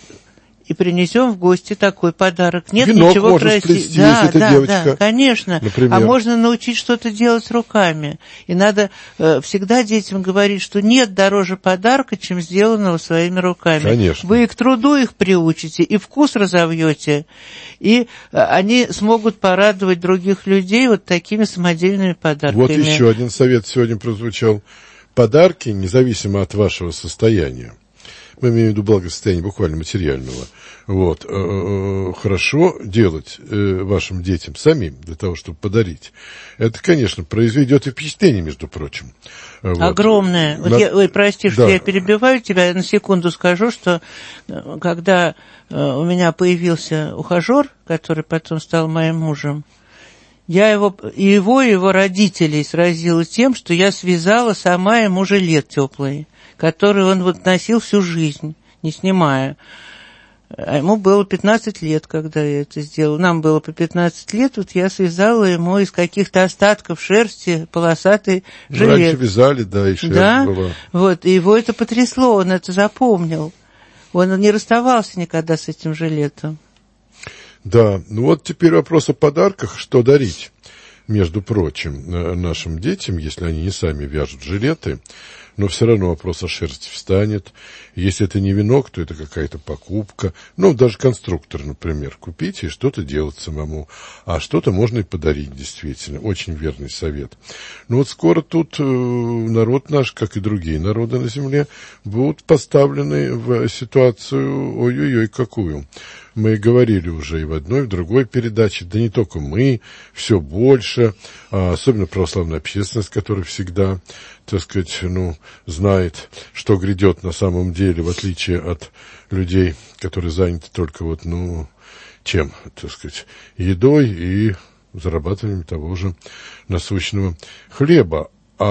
и принесем в гости такой подарок. Нет Венок ничего красивого. Да, если да, девочка, да, конечно. например. А можно научить что-то делать руками. И надо э, всегда детям говорить, что нет дороже подарка, чем сделанного своими руками. Конечно. Вы и к труду их приучите, и вкус разовьете, и э, они смогут порадовать других людей вот такими самодельными подарками. Вот еще один совет сегодня прозвучал. Подарки, независимо от вашего состояния, мы имеем в виду благосостояние буквально материального, вот, э, хорошо делать э, вашим детям самим, для того, чтобы подарить. Это, конечно, произведет и впечатление, между прочим. Вот. Огромное. Вот на... я, ой, прости, что да. я перебиваю тебя, я на секунду скажу, что когда э, у меня появился ухажер, который потом стал моим мужем, я его, и его, и его родителей сразила тем, что я связала сама ему жилет теплый, который он вот носил всю жизнь, не снимая. А ему было пятнадцать лет, когда я это сделала. Нам было по пятнадцать лет, вот я связала ему из каких-то остатков шерсти полосатый жилет. Раньше вязали, да, и шерсть да? была. Вот, и его это потрясло, он это запомнил. Он не расставался никогда с этим жилетом. Да, ну вот теперь вопрос о подарках, что дарить, между прочим, нашим детям, если они не сами вяжут жилеты, но все равно вопрос о шерсти встанет. Если это не венок, то это какая-то покупка. Ну, даже конструктор, например, купить и что-то делать самому. А что-то можно и подарить, действительно. Очень верный совет. Но вот скоро тут э, народ наш, как и другие народы на земле, будут поставлены в ситуацию ой-ой-ой какую. Мы говорили уже и в одной, и в другой передаче, да не только мы, все больше, а особенно православная общественность, которая всегда, так сказать, ну, знает, что грядет на самом деле, в отличие от людей, которые заняты только вот, ну, чем, так сказать, едой и зарабатыванием того же насущного хлеба.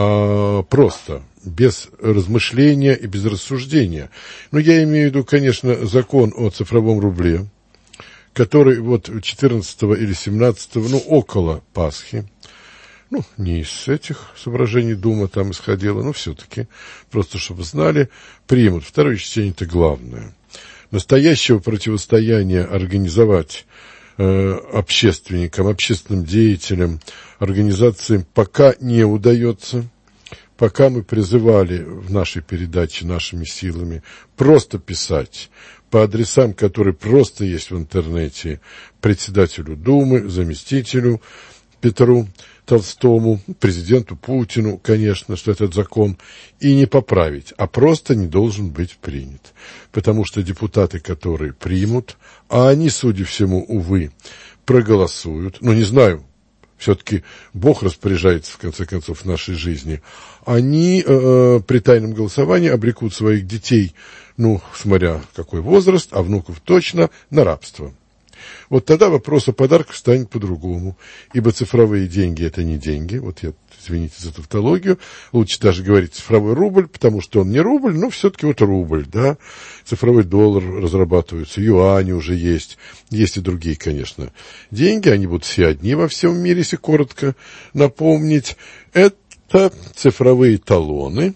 А просто, без размышления и без рассуждения. Но я имею в виду, конечно, закон о цифровом рубле, который вот четырнадцатого или семнадцатого, ну, около Пасхи, ну, не из этих соображений Дума там исходила, но все-таки, просто чтобы знали, примут. Второе чтение – это главное. Настоящего противостояния организовать э, общественникам, общественным деятелям, организациям пока не удается. Пока мы призывали в нашей передаче нашими силами просто писать по адресам, которые просто есть в интернете, председателю Думы, заместителю Петру Толстому, президенту Путину, конечно, что этот закон и не поправить, а просто не должен быть принят. Потому что депутаты, которые примут, а они, судя всему, увы, проголосуют, ну, не знаю, все-таки Бог распоряжается, в конце концов, в нашей жизни, они э, при тайном голосовании обрекут своих детей, ну, смотря какой возраст, а внуков точно, на рабство. Вот тогда вопрос о подарках станет по-другому, ибо цифровые деньги – это не деньги, вот я, извините за тавтологию, лучше даже говорить цифровой рубль, потому что он не рубль, но все-таки вот рубль, да, цифровой доллар разрабатывается, юани уже есть, есть и другие, конечно, деньги, они будут все одни во всем мире, если коротко напомнить, это цифровые талоны,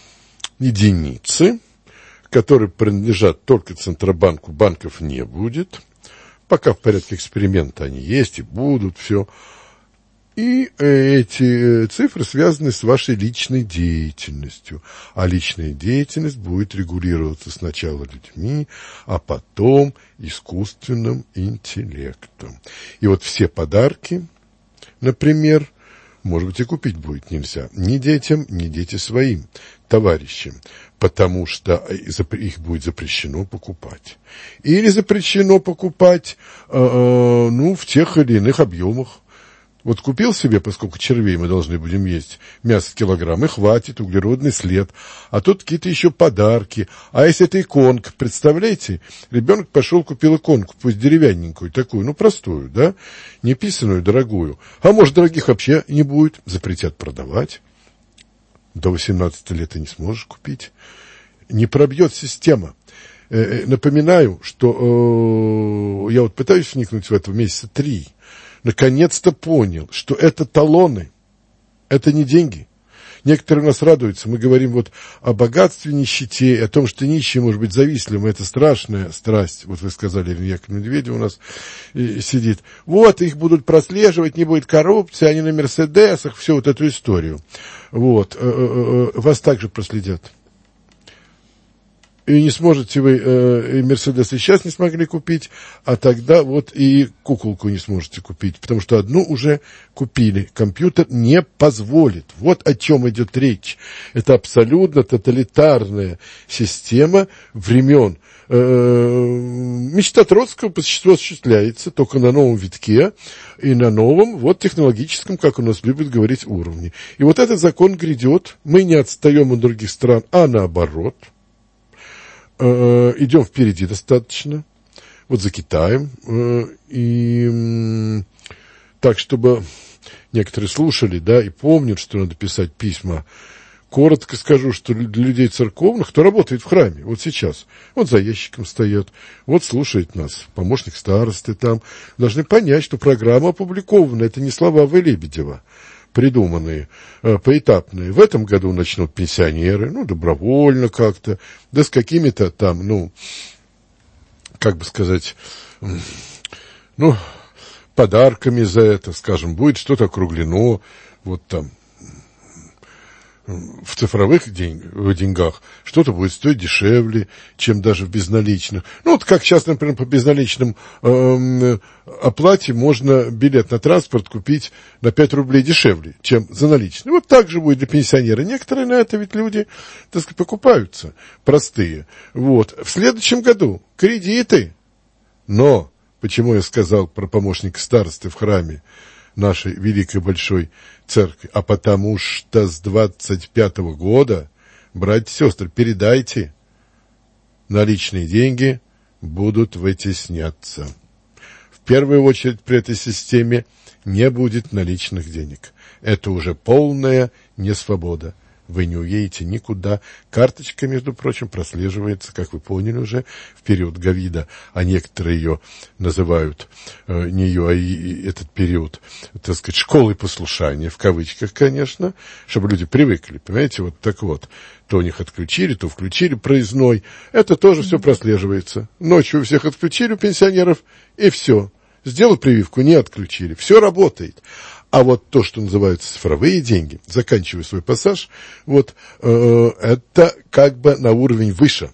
единицы, которые принадлежат только Центробанку, банков не будет. Пока в порядке эксперимента они есть и будут, все. И эти цифры связаны с вашей личной деятельностью. А личная деятельность будет регулироваться сначала людьми, а потом искусственным интеллектом. И вот все подарки, например, может быть, и купить будет нельзя. Ни детям, ни дети своим товарищам. Потому что их будет запрещено покупать. Или запрещено покупать, э, э, ну, в тех или иных объемах. Вот купил себе, поскольку червей мы должны будем есть, мясо килограмм, и хватит, углеродный след. А тут какие-то еще подарки. А если это иконка, представляете? Ребенок пошел, купил иконку, пусть деревянненькую такую, ну, простую, да, не писаную, дорогую. А может, дорогих вообще не будет, запретят продавать. До восемнадцати лет ты не сможешь купить. Не пробьет система. Э, напоминаю, что э, я вот пытаюсь вникнуть в это месяца три. Наконец-то понял, что это талоны. Это не деньги. Некоторые у нас радуются. Мы говорим вот о богатстве, нищете, о том, что нищий может быть завистливым. Это страшная страсть. Вот вы сказали, Ирина Яковлевна Медведева у нас и, сидит. Вот, их будут прослеживать, не будет коррупции, они на мерседесах, всю вот эту историю. Вот. Вас также проследят. И не сможете вы э, Мерседес и сейчас не смогли купить, а тогда вот и куколку не сможете купить, потому что одну уже купили. Компьютер не позволит. Вот о чем идет речь. Это абсолютно тоталитарная система времен. Э, мечта Троцкого по существу осуществляется только на новом витке и на новом, вот технологическом, как у нас любят говорить, уровне. И вот этот закон грядет. Мы не отстаем от других стран, а наоборот. Идем впереди достаточно, вот за Китаем, и так, чтобы некоторые слушали, да, и помнят, что надо писать письма. Коротко скажу, что для людей церковных, кто работает в храме, вот сейчас, вот за ящиком стоят, вот слушает нас помощник старосты там, должны понять, что программа опубликована, это не слова В. Лебедева, придуманные, э, поэтапные. В этом году начнут пенсионеры, ну, добровольно как-то, да с какими-то там, ну, как бы сказать, ну, подарками за это, скажем, будет что-то округлено, вот там, в цифровых день, в деньгах что-то будет стоить дешевле, чем даже в безналичных. Ну, вот как сейчас, например, по безналичным э, оплате можно билет на транспорт купить на пять рублей дешевле, чем за наличные. Вот так же будет для пенсионера. Некоторые на это ведь люди, так сказать, покупаются, простые. Вот. В следующем году кредиты. Но, почему я сказал про помощника старосты в храме нашей великой большой церкви, а потому что с двадцать пятого года, братья и сестры, передайте, наличные деньги будут вытесняться. В первую очередь при этой системе не будет наличных денег. Это уже полная несвобода. Вы не уедете никуда. Карточка, между прочим, прослеживается, как вы поняли уже, в период ковида, а некоторые ее называют, э, не ее, а и, и этот период, так сказать, школой послушания, в кавычках, конечно, чтобы люди привыкли, понимаете, вот так вот. То у них отключили, то включили проездной. Это тоже все прослеживается. Ночью у всех отключили, у пенсионеров, и все. Сделал прививку, не отключили. Все работает. А вот то, что называются цифровые деньги, заканчивая свой пассаж, вот э, это как бы на уровень выше.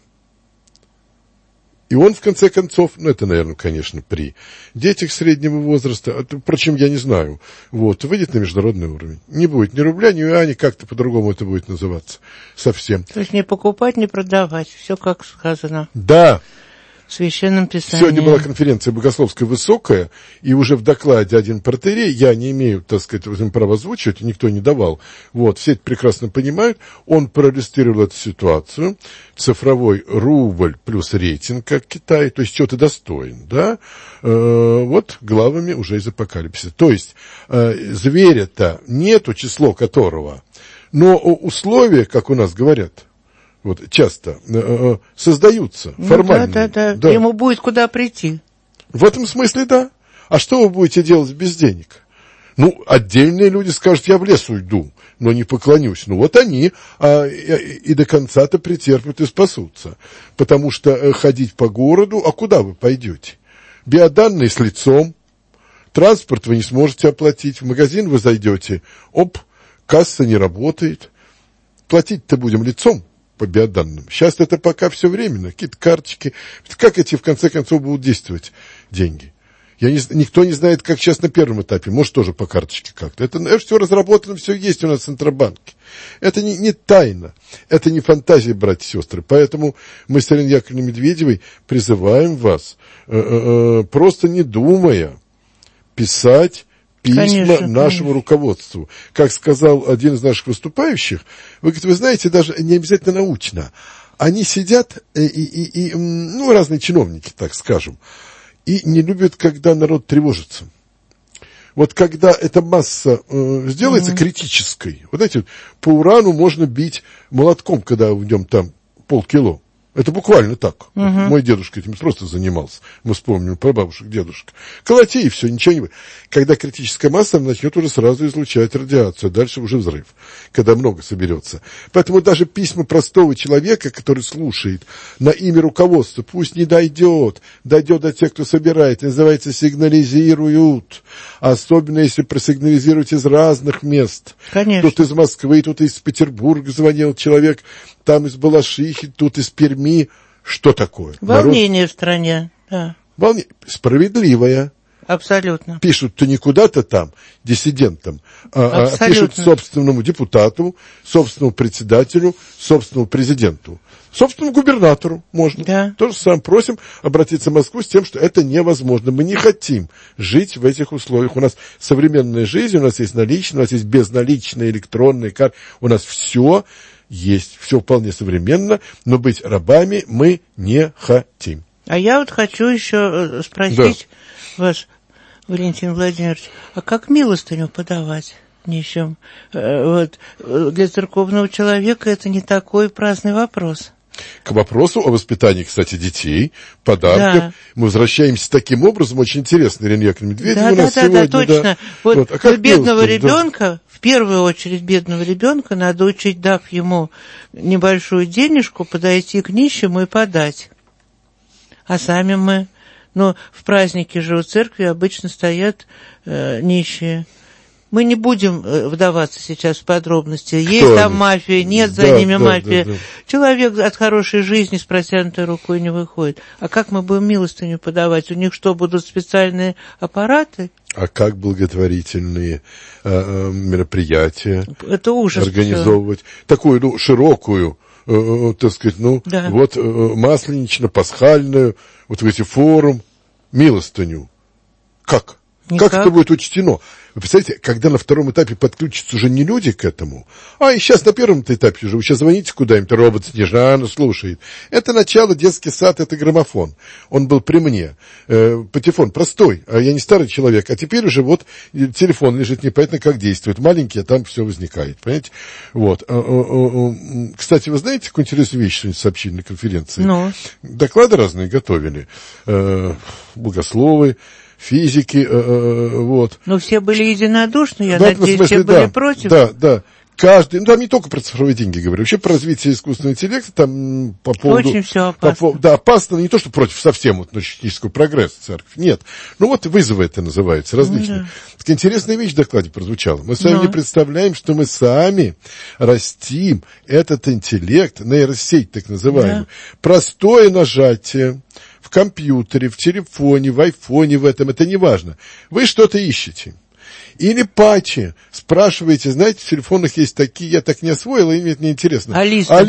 И он, в конце концов, ну, это, наверное, конечно, при детях среднего возраста, впрочем, я не знаю, вот, выйдет на международный уровень. Не будет ни рубля, ни юаня, как-то по-другому это будет называться совсем. То есть не покупать, не продавать, все как сказано. Да. В Священном Писании. Сегодня была конференция богословская высокая, и уже в докладе один протоиерей, я не имею, так сказать, права озвучивать, никто не давал, вот, все это прекрасно понимают, он проиллюстрировал эту ситуацию, цифровой рубль плюс рейтинг, как Китай, то есть что-то достоин, да, э, вот главами уже из апокалипсиса. То есть э, зверя-то нету, число которого, но условия, как у нас говорят, вот часто э, создаются ну, формально. Да, да, да, да. Ему будет куда прийти. В этом смысле, да. А что вы будете делать без денег? Ну, отдельные люди скажут, я в лес уйду, но не поклонюсь. Ну, вот они а, и, и до конца-то претерпят и спасутся. Потому что э, ходить по городу, а куда вы пойдете? Биоданные с лицом, транспорт вы не сможете оплатить, в магазин вы зайдете, оп, касса не работает. Платить-то будем лицом. По биоданным. Сейчас это пока все временно, какие-то карточки. Как эти, в конце концов, будут действовать деньги? Я не, никто не знает, как сейчас на первом этапе. Может, тоже по карточке как-то. Это, это все разработано, все есть у нас в Центробанке. Это не, не тайна. Это не фантазия, братья и сестры. Поэтому мы с Ириной Яковлевной Медведевой призываем вас, э, э, просто не думая, писать письма конечно, нашему конечно. руководству. Как сказал один из наших выступающих, вы, говорите, вы знаете, даже не обязательно научно. Они сидят, и, и, и, ну, разные чиновники, так скажем, и не любят, когда народ тревожится. Вот когда эта масса э, сделается mm-hmm. критической, вот знаете, по урану можно бить молотком, когда в нем там полкило. Это буквально так. Uh-huh. Мой дедушка этим просто занимался. Мы вспомним про бабушек, дедушек. Колоти, и все, ничего не будет. Когда критическая масса начнет уже сразу излучать радиацию, а дальше уже взрыв, когда много соберется. Поэтому даже письма простого человека, который слушает на имя руководства, пусть не дойдет, дойдет до тех, кто собирает. Называется сигнализируют. Особенно, если просигнализируют из разных мест. Конечно. Тут из Москвы, тут из Петербурга звонил человек, там из Балашихи, тут из Перми. Что такое? Волнение Народ... в стране, да. Волнение. Справедливое. Абсолютно. Пишут-то не куда-то там, диссидентам, а, а пишут собственному депутату, собственному председателю, собственному президенту, собственному губернатору можно. Да. То же самое просим обратиться в Москву с тем, что это невозможно. Мы не хотим жить в этих условиях. У нас современная жизнь, у нас есть наличные, у нас есть безналичные электронные карты, у нас все есть, все вполне современно, но быть рабами мы не хотим. А я вот хочу еще спросить да. вас, Валентин Владимирович, а как милостыню подавать нищим? Вот, для церковного человека это не такой праздный вопрос. К вопросу о воспитании, кстати, детей, подарков. Да. Мы возвращаемся таким образом, очень интересно, Ирина Яковлевна Медведева да, у нас да, сегодня. Да, точно. Да. Вот, вот. А бедного милостынь, ребенка, да? В первую очередь бедного ребенка надо учить, дав ему небольшую денежку, подойти к нищему и подать. А сами мы, ну, в празднике же у церкви обычно стоят э, нищие. Мы не будем вдаваться сейчас в подробности. Кто есть там они? Мафия, нет да, за ними да, мафия. Да, да. Человек от хорошей жизни с протянутой рукой не выходит. А как мы будем милостыню подавать? У них что, будут специальные аппараты? А как благотворительные э, э, мероприятия Это ужас организовывать? Все. Такую, ну, широкую, э, так сказать, ну, да. вот э, масленично-пасхальную, вот в эти форум, милостыню. Как? Никак. Как это будет учтено? Вы представляете, когда на втором этапе подключатся уже не люди к этому, а и сейчас на первом этапе уже, вы сейчас звоните куда-нибудь, робот Снежана слушает. Это начало, детский сад, это граммофон. Он был при мне. Э, патефон простой, а я не старый человек. А теперь уже вот телефон лежит, непонятно как действует. Маленький, а там все возникает, понимаете? Вот. Кстати, вы знаете, какую интересную вещь сегодня сообщили на конференции? Ну? Доклады разные готовили. Э, богословы, физики, э, э, вот. Но все были единодушны, я да, надеюсь, смысле, все да, были против. Да, да. Каждый, ну там не только про цифровые деньги говорю, вообще про развитие искусственного интеллекта, там по поводу... Очень все опасно. По, да, опасно, не то, что против совсем вот, технического прогресса церковь, нет. Ну вот вызовы это называется, различные. Ну, да. Так интересная вещь в докладе прозвучала. Мы с вами Но. не представляем, что мы сами растим этот интеллект, нейросеть так называемый. Да. Простое нажатие в компьютере, в телефоне, в айфоне, в этом, это не важно. Вы что-то ищете. Или патчи. Спрашиваете, знаете, в телефонах есть такие, я так не освоила, и мне это неинтересно. Алиса. Али...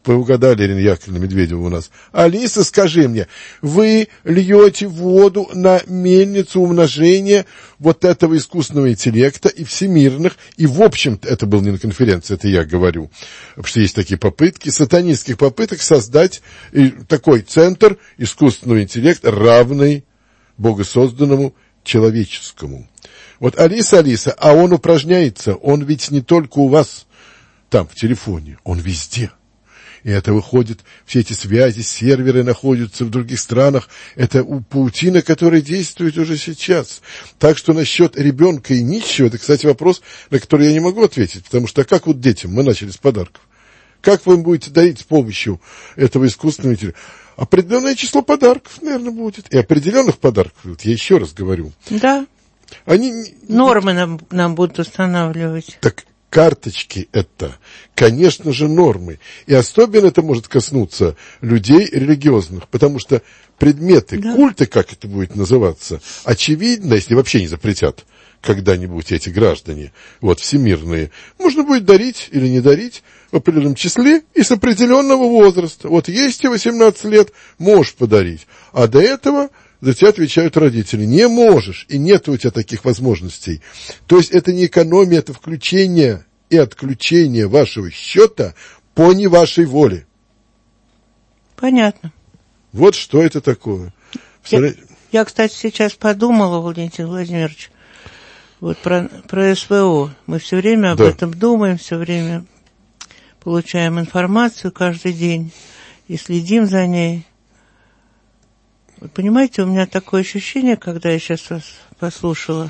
Вы угадали, Ирина Яковлевна Медведева у нас. Алиса, скажи мне, вы льете воду на мельницу умножения вот этого искусственного интеллекта и всемирных, и в общем-то, это было не на конференции, это я говорю, потому что есть такие попытки, сатанистских попыток создать такой центр искусственного интеллекта, равный богосозданному человеческому. Вот Алиса, Алиса, а он упражняется, он ведь не только у вас там в телефоне, он везде. И это выходит, все эти связи, серверы находятся в других странах. Это паутина, которая действует уже сейчас. Так что насчет ребенка и нищего, это, кстати, вопрос, на который я не могу ответить. Потому что как вот детям, мы начали с подарков. Как вы им будете дарить с помощью этого искусственного интеллекта? Определенное число подарков, наверное, будет. И определенных подарков, вот я еще раз говорю. Да. Они... Нормы нам, нам будут устанавливать. Так карточки это, конечно же, нормы. И особенно это может коснуться людей религиозных, потому что предметы, да. Культы, как это будет называться, очевидно, если вообще не запретят когда-нибудь эти граждане, вот, всемирные, можно будет дарить или не дарить в определенном числе и с определенного возраста. Вот есть тебе восемнадцать лет, можешь подарить, а до этого... За тебя отвечают родители. Не можешь, и нет у тебя таких возможностей. То есть это не экономия, это включение и отключение вашего счета по не вашей воле. Понятно. Вот что это такое. Я, я кстати, сейчас подумала, Валентин Владимирович, вот про, про СВО. Мы все время об да. этом думаем, все время получаем информацию каждый день и следим за ней. Вы понимаете, у меня такое ощущение, когда я сейчас вас послушала.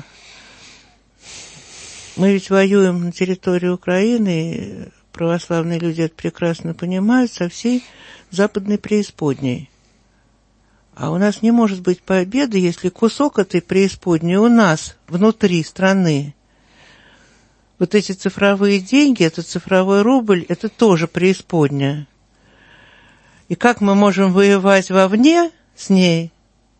Мы ведь воюем на территории Украины, и православные люди это прекрасно понимают, со всей западной преисподней. А у нас не может быть победы, если кусок этой преисподней у нас, внутри страны. Вот эти цифровые деньги, этот цифровой рубль, это тоже преисподняя. И как мы можем воевать вовне с ней,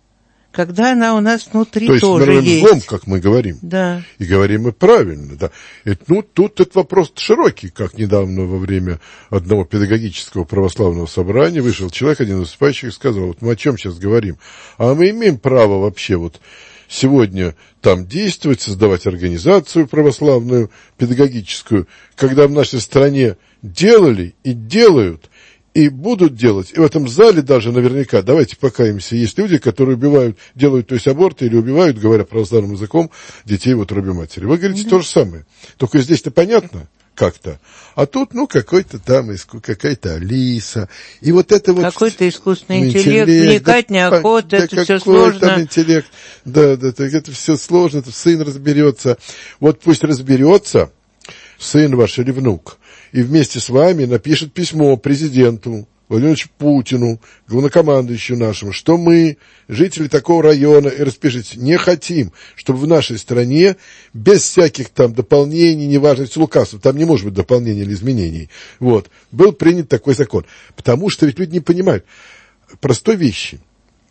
когда она у нас внутри То есть, тоже есть. То есть, злом, как мы говорим. Да. И говорим мы правильно, да. Это, ну, тут этот вопрос широкий, как недавно во время одного педагогического православного собрания вышел человек, один из выступающих, и сказал, вот мы о чем сейчас говорим. А мы имеем право вообще вот сегодня там действовать, создавать организацию православную, педагогическую, когда в нашей стране делали и делают, и будут делать, и в этом зале даже наверняка, давайте покаемся, есть люди, которые убивают, делают, то есть аборты или убивают, говоря православным языком, детей в утробе матери. Вы говорите да. то же самое, только здесь-то понятно как-то, а тут, ну, какой-то там, какая-то Алиса, и вот это вот... Какой-то искусственный интеллект, интеллект вникать да, неохота, да, это все сложно. Там интеллект, да, да, да, это все сложно, это сын разберется. Вот пусть разберется, сын ваш или внук, и вместе с вами напишет письмо президенту Владимиру Путину, главнокомандующему нашему, что мы, жители такого района, и распишите, не хотим, чтобы в нашей стране без всяких там дополнений, неважно, лукавства, там не может быть дополнений или изменений, вот, был принят такой закон. Потому что ведь люди не понимают простой вещи.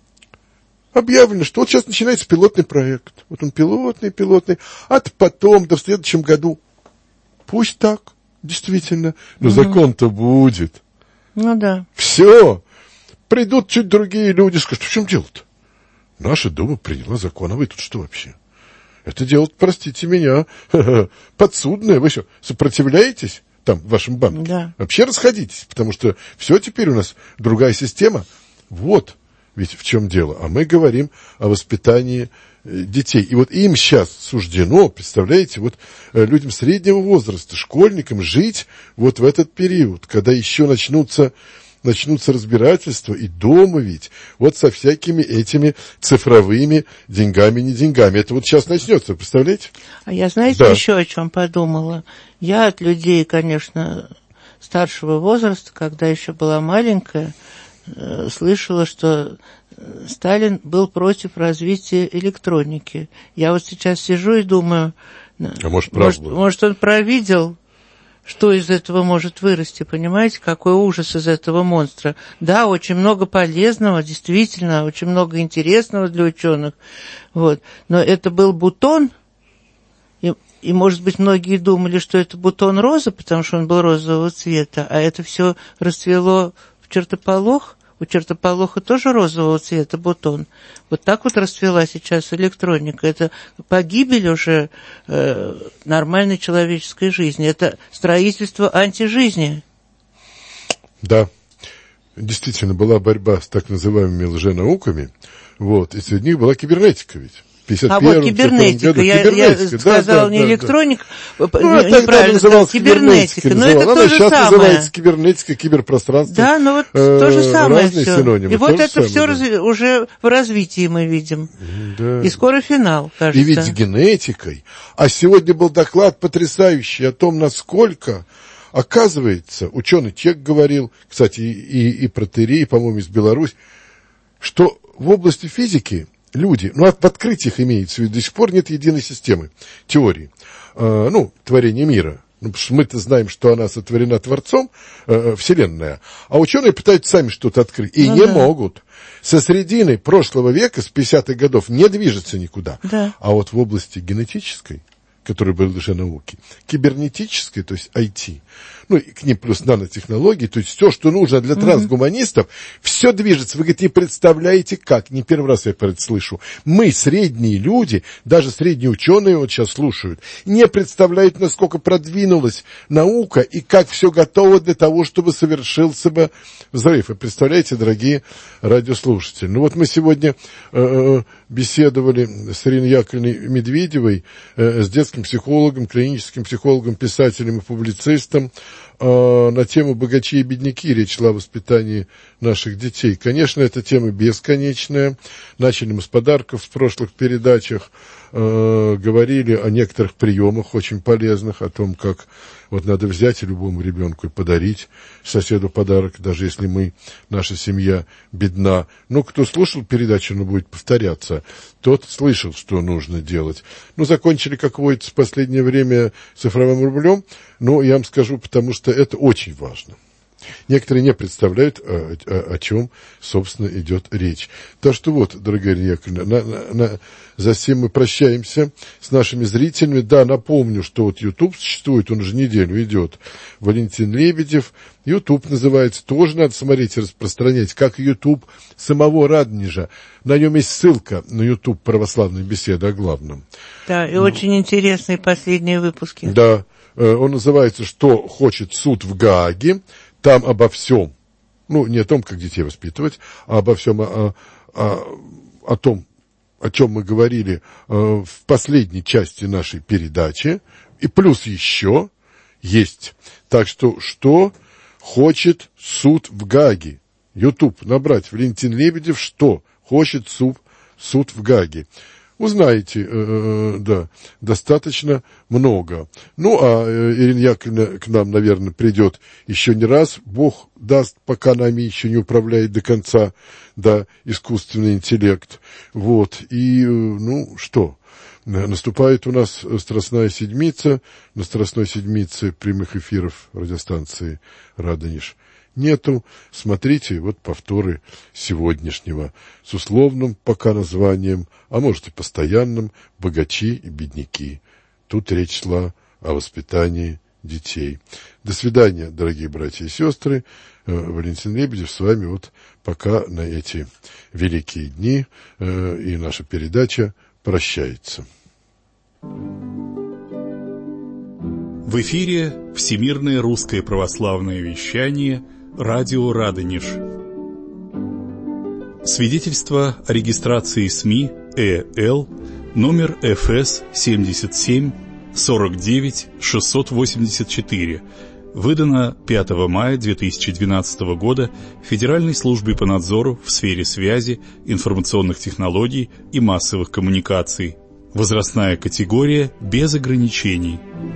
Объявлено, что вот сейчас начинается пилотный проект. Вот он пилотный, пилотный, а потом, да в следующем году. Пусть так. Действительно, но угу. закон-то будет. Ну да. Все. Придут чуть другие люди, скажут, в чем дело-то? Наша Дума приняла закон, а вы тут что вообще? Это дело, простите меня, подсудное. Вы что, сопротивляетесь там в вашем банке? Да. Вообще расходитесь, потому что все теперь у нас другая система. Вот ведь в чем дело. А мы говорим о воспитании детей. И вот им сейчас суждено, представляете, вот людям среднего возраста, школьникам жить вот в этот период, когда еще начнутся, начнутся разбирательства, и дома ведь, вот со всякими этими цифровыми деньгами, не деньгами. Это вот сейчас начнется, представляете? А я, знаете, да. еще о чем подумала? Я от людей, конечно, старшего возраста, когда еще была маленькая, слышала, что Сталин был против развития электроники. Я вот сейчас сижу и думаю, а может, может, может, он провидел, что из этого может вырасти, понимаете, какой ужас из этого монстра. Да, очень много полезного, действительно, очень много интересного для ученых, вот. Но это был бутон, и И, может быть, многие думали, что это бутон розы, потому что он был розового цвета, а это все расцвело в чертополох. У чертополоха тоже розового цвета бутон. Вот так вот расцвела сейчас электроника. Это погибель уже э, нормальной человеческой жизни. Это строительство антижизни. Да, действительно, была борьба с так называемыми лженауками. Вот, и среди них была кибернетика ведь. А вот кибернетика, году. я, кибернетика, я да, сказала да, не да, электроник, да. Ну, а тогда называлась кибернетика, но это Она то же сейчас самое. называется кибернетика, киберпространство. Да, ну вот э, то же самое разные все. синонимы. И вот это самое, все да. разви- уже в развитии мы видим. Да. И скоро финал, кажется. И ведь с генетикой. А сегодня был доклад потрясающий о том, насколько, оказывается, ученый Чек говорил, кстати, и, и, и про ТРИ, по-моему, из Беларуси, что в области физики люди, ну, в открытиях имеется в виду, до сих пор нет единой системы теории, э, ну, творения мира. Ну, потому что мы-то знаем, что она сотворена Творцом, э, Вселенная, а ученые пытаются сами что-то открыть, и ну, не да. могут. Со средины прошлого века, с пятидесятых годов, не движется никуда. Да. А вот в области генетической, которая была уже науки, кибернетической, то есть ай ти, ну, и к ним плюс нанотехнологии, то есть все, что нужно для трансгуманистов, mm-hmm. все движется. Вы, говорите, не представляете как, не первый раз я про это слышу. Мы, средние люди, даже средние ученые вот сейчас слушают, не представляют, насколько продвинулась наука и как все готово для того, чтобы совершился бы взрыв. Вы представляете, дорогие радиослушатели? Ну вот мы сегодня э, беседовали с Ириной Яковлевной Медведевой, э, с детским психологом, клиническим психологом, писателем и публицистом, на тему «Богачи и бедняки», речь шла о воспитании наших детей. Конечно, эта тема бесконечная. Начали мы с подарков в прошлых передачах, э, говорили о некоторых приемах очень полезных, о том, как вот надо взять любому ребенку и подарить соседу подарок, даже если мы, наша семья бедна. Ну, кто слушал передачу, но будет повторяться, тот слышал, что нужно делать. Ну, закончили, как водится, в последнее время цифровым рублем, но я вам скажу, потому что это очень важно. Некоторые не представляют, о, о, о чем, собственно, идет речь. Так что вот, дорогая Ирина Яковлевна, на, на, на, за всем мы прощаемся с нашими зрителями. Да, напомню, что вот YouTube существует, он уже неделю идет. Валентин Лебедев. YouTube называется, тоже надо смотреть и распространять, как YouTube самого Радонежа. На нем есть ссылка на YouTube «Православные беседы» о главном. Да, и ну, очень интересные последние выпуски. Да, он называется «Что хочет суд в Гааге». Там обо всем, ну, не о том, как детей воспитывать, а обо всем, о, о, о том, о чем мы говорили э, в последней части нашей передачи. И плюс еще есть. Так что, что хочет суд в Гааге? YouTube набрать Валентин Лебедев, что хочет суд, суд в Гааге. Узнаете, э, да, достаточно много. Ну, а э, Ирина Яковлевна к нам, наверное, придет еще не раз. Бог даст, пока нами еще не управляет до конца, да, искусственный интеллект. Вот, и, э, ну, что, наступает у нас Страстная Седмица. На Страстной Седмице прямых эфиров радиостанции «Радонеж» нету. Смотрите, вот повторы сегодняшнего с условным пока названием, а может и постоянным, «Богачи и бедняки». Тут речь шла о воспитании детей. До свидания, дорогие братья и сестры. Валентин Лебедев с вами вот пока на эти великие дни, и наша передача прощается. В эфире Всемирное русское православное вещание «Радио Радонеж». Свидетельство о регистрации СМИ ЭЛ номер эф эс семьдесят семь сорок девять шестьсот восемьдесят четыре, выдано пятого мая две тысячи двенадцатого года Федеральной службой по надзору в сфере связи, информационных технологий и массовых коммуникаций. Возрастная категория без ограничений.